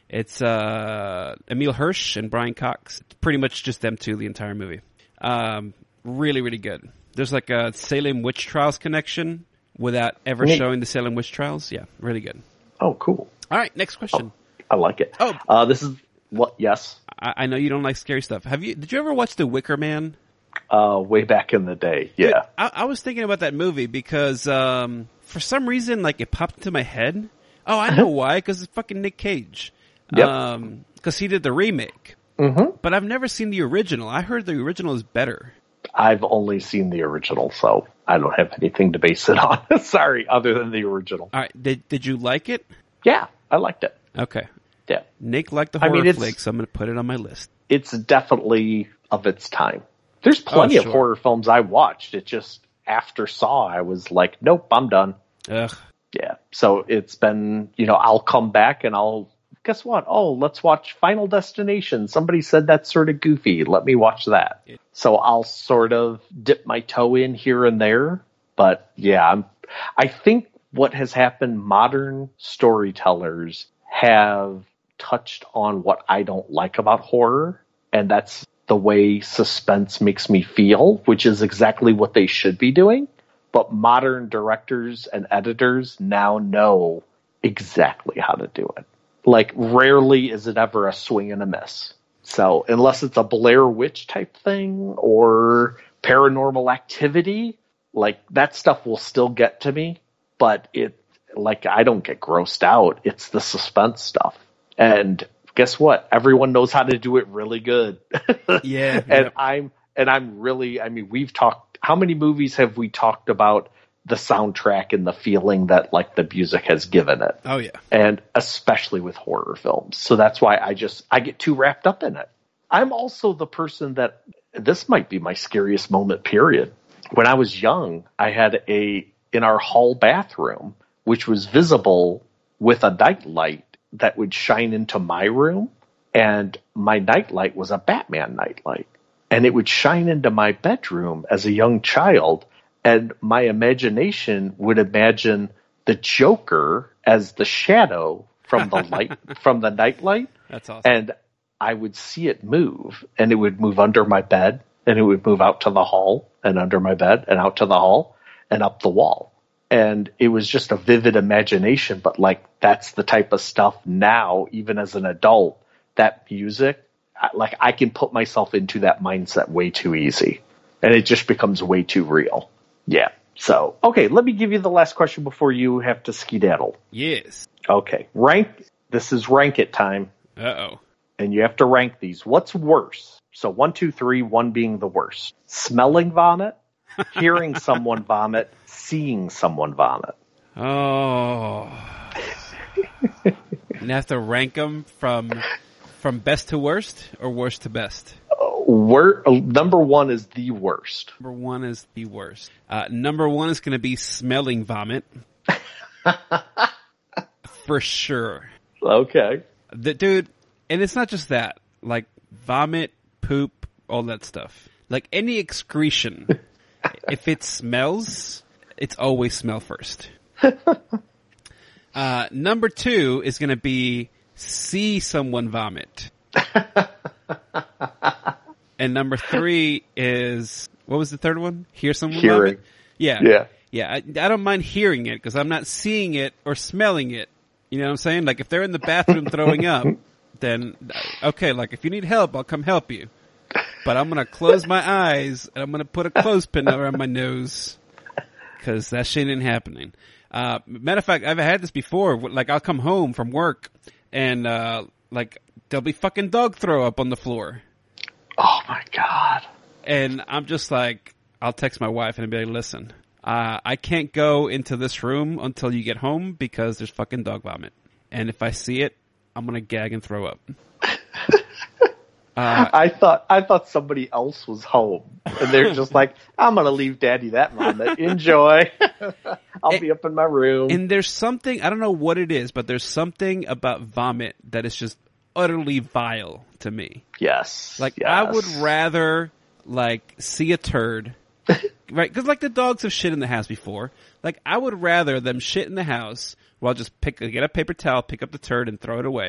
It's uh, Emile Hirsch and Brian Cox. It's pretty much just them two the entire movie. Um, really, really good. There's like a Salem witch trials connection without ever Neat. showing the Salem witch trials. Yeah, really good. Oh, cool. All right, next question. Oh, I like it. Oh. Uh, this is what? Yes. I, I know you don't like scary stuff. Have you? Did you ever watch The Wicker Man? Uh, way back in the day. Yeah. Dude, I, I was thinking about that movie because um, for some reason, like it popped into my head. Oh, I know why. Because it's fucking Nick Cage. Yep. Um, because he did the remake. Mm-hmm. But I've never seen the original. I heard the original is better. I've only seen the original, so I don't have anything to base it on. Sorry, other than the original. All right. Did Did you like it? Yeah, I liked it. Okay. Yeah. Nick liked the I horror mean, it's- flick, so I'm going to put it on my list. It's definitely of its time. There's plenty Oh, of sure. horror films I watched. It just, after Saw, I was like, nope, I'm done. Ugh. Yeah. So it's been, you know, I'll come back and I'll, guess what? Oh, let's watch Final Destination. Somebody said that's sort of goofy. Let me watch that. It- So I'll sort of dip my toe in here and there. But yeah, I'm, I think what has happened, modern storytellers have touched on what I don't like about horror. And that's the way suspense makes me feel, which is exactly what they should be doing. But modern directors and editors now know exactly how to do it. Like, rarely is it ever a swing and a miss. So, unless it's a Blair Witch type thing or Paranormal Activity, like, that stuff will still get to me. But it, like, I don't get grossed out. It's the suspense stuff. And guess what? Everyone knows how to do it really good. Yeah. And yeah. I'm, and I'm really, I mean, we've talked, how many movies have we talked about the soundtrack and the feeling that, like, the music has given it? Oh, yeah. And especially with horror films. So that's why I just, I get too wrapped up in it. I'm also the person that, this might be my scariest moment, period. When I was young, I had a, in our hall bathroom, which was visible with a nightlight that would shine into my room. And my nightlight was a Batman nightlight. And it would shine into my bedroom as a young child. And my imagination would imagine the Joker as the shadow from the light, from the nightlight. That's awesome. And I would see it move, and it would move under my bed, and it would move out to the hall, and under my bed, and out to the hall, and up the wall. And it was just a vivid imagination, but, like, that's the type of stuff now, even as an adult, that music, I- like, I can put myself into that mindset way too easy. And it just becomes way too real. Yeah. So, okay, let me give you the last question before you have to skedaddle. Yes. Okay. Rank, this is rank it time. Uh-oh. And you have to rank these. What's worse? So one, two, three, one being the worst. Smelling vomit, hearing someone vomit, seeing someone vomit. Oh. And have to rank them from from best to worst or worst to best? Wor- number one is the worst. Number one is the worst. Uh, number one is going to be smelling vomit. For sure. Okay. The, dude, and it's not just that. Like, vomit, poop, all that stuff. Like, any excretion, if it smells, it's always smell first. Uh, number two is going to be see someone vomit. And number three is, what was the third one? Hear someone Hearing. vomit? Yeah. Yeah. Yeah, I, I don't mind hearing it because I'm not seeing it or smelling it. You know what I'm saying? Like, if they're in the bathroom throwing up, then, okay, like, if you need help, I'll come help you. But I'm going to close my eyes and I'm going to put a clothespin around my nose because that shit ain't happening. Uh, matter of fact, I've had this before. Like, I'll come home from work and, uh, like, there'll be fucking dog throw up on the floor. Oh my God. And I'm just like, I'll text my wife and I'll be like, listen, uh, I can't go into this room until you get home because there's fucking dog vomit. And if I see it, I'm going to gag and throw up. Uh, I thought I thought somebody else was home, and they're just like, "I'm gonna leave Daddy that vomit. Enjoy. I'll And- be up in my room." and there's something, I don't know what it is, but there's something about vomit that is just utterly vile to me. yes, Like, yes. I would rather, like, see a turd, right? Because, like, the dogs have shit in the house before. Like, I would rather them shit in the house, well, I'll just pick, get a paper towel, pick up the turd, and throw it away.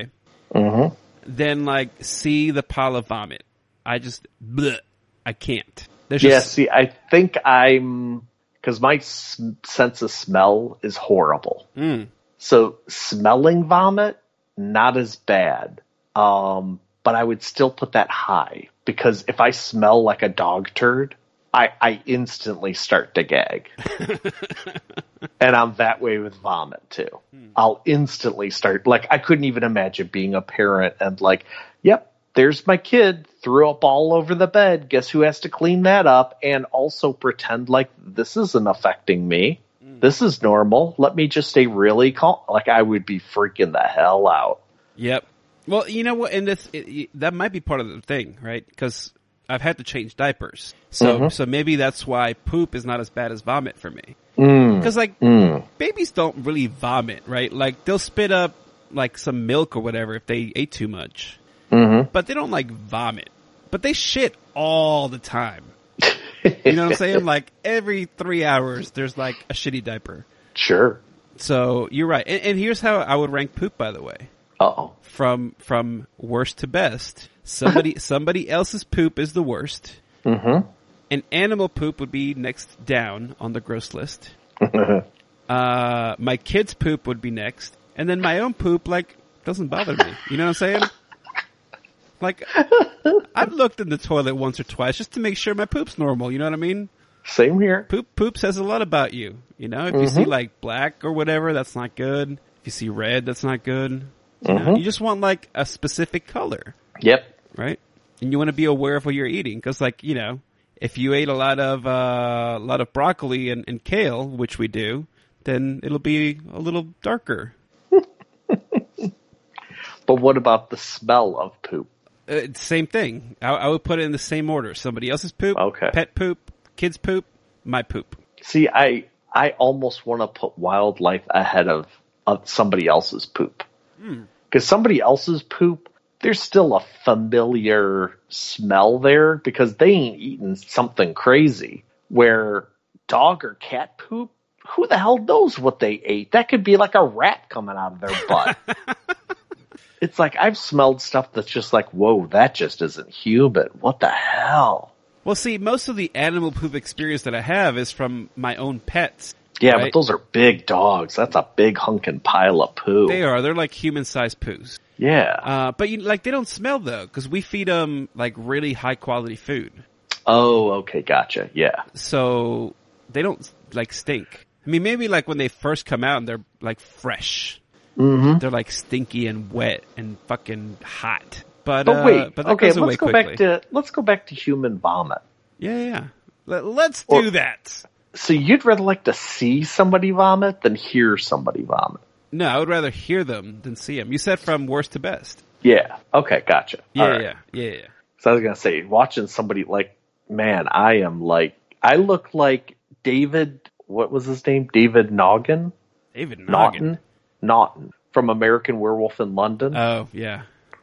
Mm-hmm. than like see the pile of vomit. I just, bleh, I can't. There's Yeah, just, see, I think I'm, because my s- sense of smell is horrible. mm, So smelling vomit, not as bad. Um, but I would still put that high, because if I smell like a dog turd, I, I instantly start to gag. And I'm that way with vomit too. I'll instantly start, like, I couldn't even imagine being a parent and like, yep, there's my kid, threw up all over the bed. Guess who has to clean that up? And also pretend like this isn't affecting me. This is normal. Let me just stay really calm. Like, I would be freaking the hell out. yep. Well, you know what? And this, it, that might be part of the thing, right? Because I've had to change diapers. So, Mm-hmm. so maybe that's why poop is not as bad as vomit for me. Mm. Because like, Mm. babies don't really vomit, right? Like, they'll spit up like some milk or whatever if they ate too much. Mm-hmm. But they don't like vomit. But they shit all the time. You know what I'm saying? Like, every three hours, there's like a shitty diaper. Sure. So, you're right. And, and here's how I would rank poop, by the way. Uh-oh. From, from worst to best. Somebody, somebody else's poop is the worst. Mm-hmm. And animal poop would be next down on the gross list. Uh, my kid's poop would be next. And then my own poop, like, doesn't bother me. You know what I'm saying? Like, I've looked in the toilet once or twice just to make sure my poop's normal. You know what I mean? Same here. Poop, poop says a lot about you. You know, if you see like black or whatever, that's not good. If you see red, that's not good. You know, Mhm. you just want like a specific color, Yep. right? And you want to be aware of what you're eating. Cause like, you know, if you ate a lot of, uh, a lot of broccoli and, and kale, which we do, then it'll be a little darker. But what about the smell of poop? Uh, same thing. I, I would put it in the same order. Somebody else's poop, Okay. pet poop, kid's poop, my poop. See, I I almost want to put wildlife ahead of, of somebody else's poop. Because somebody else's poop, there's still a familiar smell there because they ain't eating something crazy. Where dog or cat poop, who the hell knows what they ate? That could be like a rat coming out of their butt. It's like I've smelled stuff that's just like, whoa, that just isn't human. What the hell? Well, see, most of the animal poop experience that I have is from my own pets. Yeah, right? but those are big dogs. That's a big hunkin' pile of poo. They are. They're like human-sized poos. Yeah. Uh, but you, like, they don't smell though, because we feed them like really high-quality food. Oh, okay, gotcha. Yeah. So they don't like stink. I mean, maybe like when they first come out and they're like fresh. Mm-hmm. They're like stinky and wet and fucking hot. But, But uh, wait, but that okay, goes away let's go quickly. back to let's go back to human vomit. Yeah, yeah, yeah. Let, let's Or- do that. So you'd rather like to see somebody vomit than hear somebody vomit? No, I would rather hear them than see them. You said from worst to best. Yeah. Okay, gotcha. Yeah, All right. yeah, yeah, yeah. So I was gonna say, watching somebody like, man, I am like, I look like David. What was his name? David Noggin. David Noggin. Naughton. Naughton from American Werewolf in London. Oh, yeah.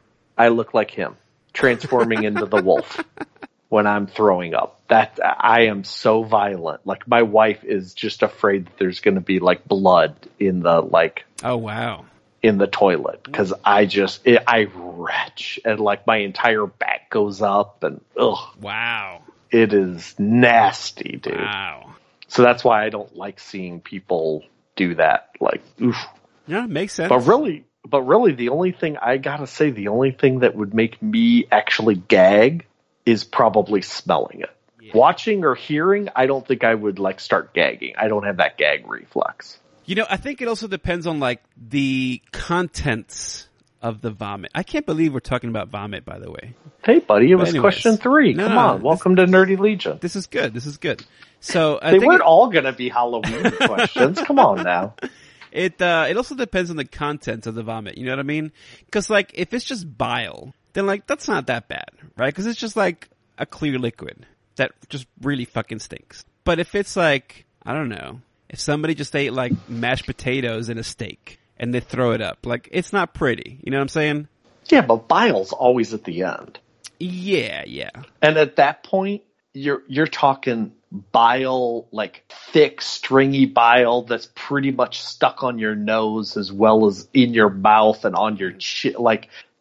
I look like him, transforming into the wolf when I'm throwing up. That I am so violent. Like my wife is just afraid that there's going to be like blood in the like Oh, wow. in the toilet because I just it, I retch and like my entire back goes up and ugh, Wow. it is nasty, dude. Wow. So that's why I don't like seeing people do that. Like, oof. Yeah, makes sense. But really, but really, the only thing I gotta say, the only thing that would make me actually gag is probably smelling it. Yeah. Watching or hearing, I don't think I would like start gagging. I don't have that gag reflex. You know, I think it also depends on like the contents of the vomit. I can't believe we're talking about vomit, by the way. Hey, buddy, it But was anyways. question three. No, Come no, on, this- welcome to Nerdy Legion. This is good. This is good. So I They think weren't it, all gonna be Halloween questions. Come on now. it, uh, it also depends on the contents of the vomit. You know what I mean? Cause like, if it's just bile, then like, that's not that bad, right? Cause it's just like a clear liquid that just really fucking stinks. But if it's like, I don't know, if somebody just ate like mashed potatoes and a steak and they throw it up, like, it's not pretty. You know what I'm saying? Yeah, but bile's always at the end. Yeah, yeah. And at that point, you're you're talking bile, like thick, stringy bile that's pretty much stuck on your nose as well as in your mouth and on your chin. Like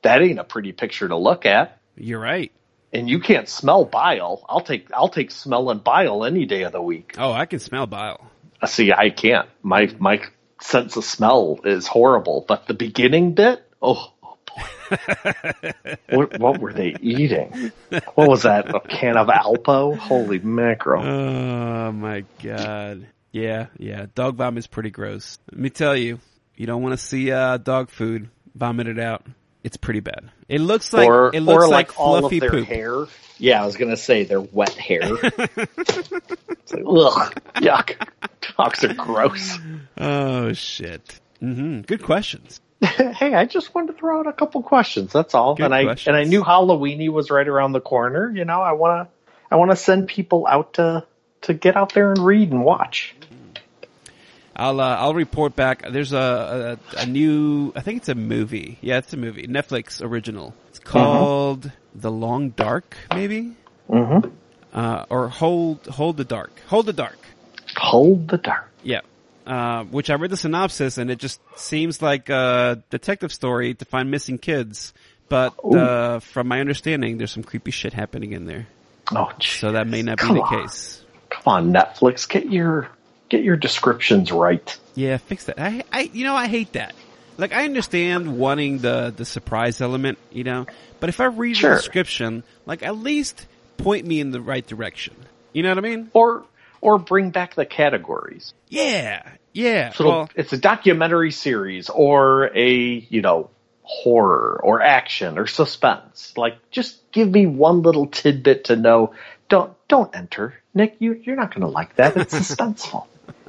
that ain't a pretty picture to look at. You're right. And you can't smell bile. I'll take I'll take smell and bile any day of the week. Oh, I can smell bile. See, I can't. My my sense of smell is horrible. But the beginning bit, oh, oh boy. what, what were they eating? What was that? A can of Alpo? Holy mackerel. Oh, my God. Yeah, yeah. Dog vomit is pretty gross. Let me tell you, you don't want to see uh, dog food vomited out. It's pretty bad. It looks like or, it looks or like, like all fluffy of their poop. hair. Yeah, I was gonna say their wet hair. It's like, ugh, yuck. Dogs are gross. Oh shit. Mm-hmm. Good questions. Hey, I just wanted to throw out a couple questions. That's all. Good and I questions. and I knew Halloweeny was right around the corner. You know, I wanna I wanna send people out to to get out there and read and watch. I'll uh, I'll report back. There's a, a a new, I think it's a movie. Yeah, it's a movie, Netflix original. It's called mm-hmm. The Long Dark, maybe. Mm-hmm. Uh, or Hold Hold the Dark. Hold the Dark. Hold the Dark. Yeah. Uh, which I read the synopsis and it just seems like a detective story to find missing kids. But uh, from my understanding, there's some creepy shit happening in there. Oh, geez. So that may not Come be the on. case. Come on, Netflix, get your get your descriptions right. Yeah, fix that. I, I, you know, I hate that. Like, I understand wanting the, the surprise element, you know, but if I read Sure. the description, like, at least point me in the right direction. You know what I mean? Or or bring back the categories. Yeah, yeah. So Well, it's a documentary series or a, you know, horror or action or suspense. Like, just give me one little tidbit to know. Don't don't enter, Nick. You you're not going to like that. It's suspenseful.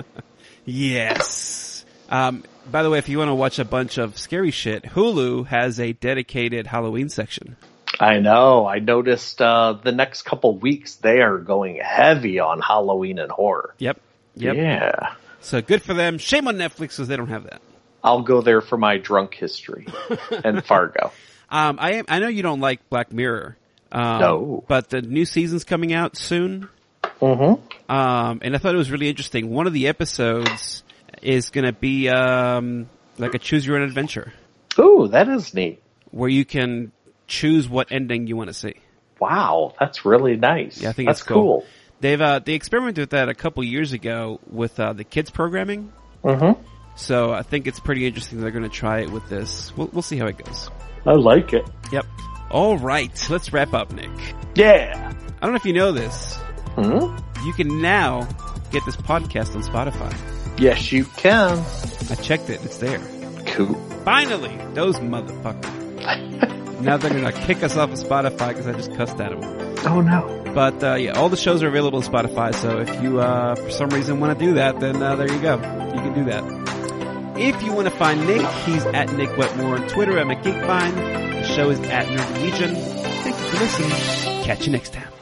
yes. Um, by the way, if you want to watch a bunch of scary shit, Hulu has a dedicated Halloween section. I know. I noticed uh, the next couple weeks they are going heavy on Halloween and horror. Yep. Yep. Yeah. So good for them. Shame on Netflix because they don't have that. I'll go there for my drunk history and Fargo. Um, I am, I know you don't like Black Mirror. Um, No. But the new season's coming out soon. Mm-hmm. Um, and I thought it was really interesting. One of the episodes is going to be um, like a choose your own adventure, Ooh, that is neat. where you can choose what ending you want to see. Wow, that's really nice. Yeah, I think that's it's cool. cool. They've uh, they experimented with that a couple years ago with uh, the kids programming. Mm-hmm. So I think it's pretty interesting. They're going to try it with this. We'll, we'll see how it goes. I like it. Yep. All right, let's wrap up, Nick. Yeah. I don't know if you know this. Hmm? You can now get this podcast on Spotify. Yes, you can. I checked it. It's there. Cool. Finally! Those motherfuckers. Now they're gonna kick us off of Spotify because I just cussed at them. Oh, no. But, uh, yeah, all the shows are available on Spotify, so if you, uh, for some reason want to do that, then, uh, there you go. You can do that. If you want to find Nick, he's at Nick Wetmore on Twitter. I'm at Geekvine. The show is at Nerd Legion. Thank you for listening. Catch you next time.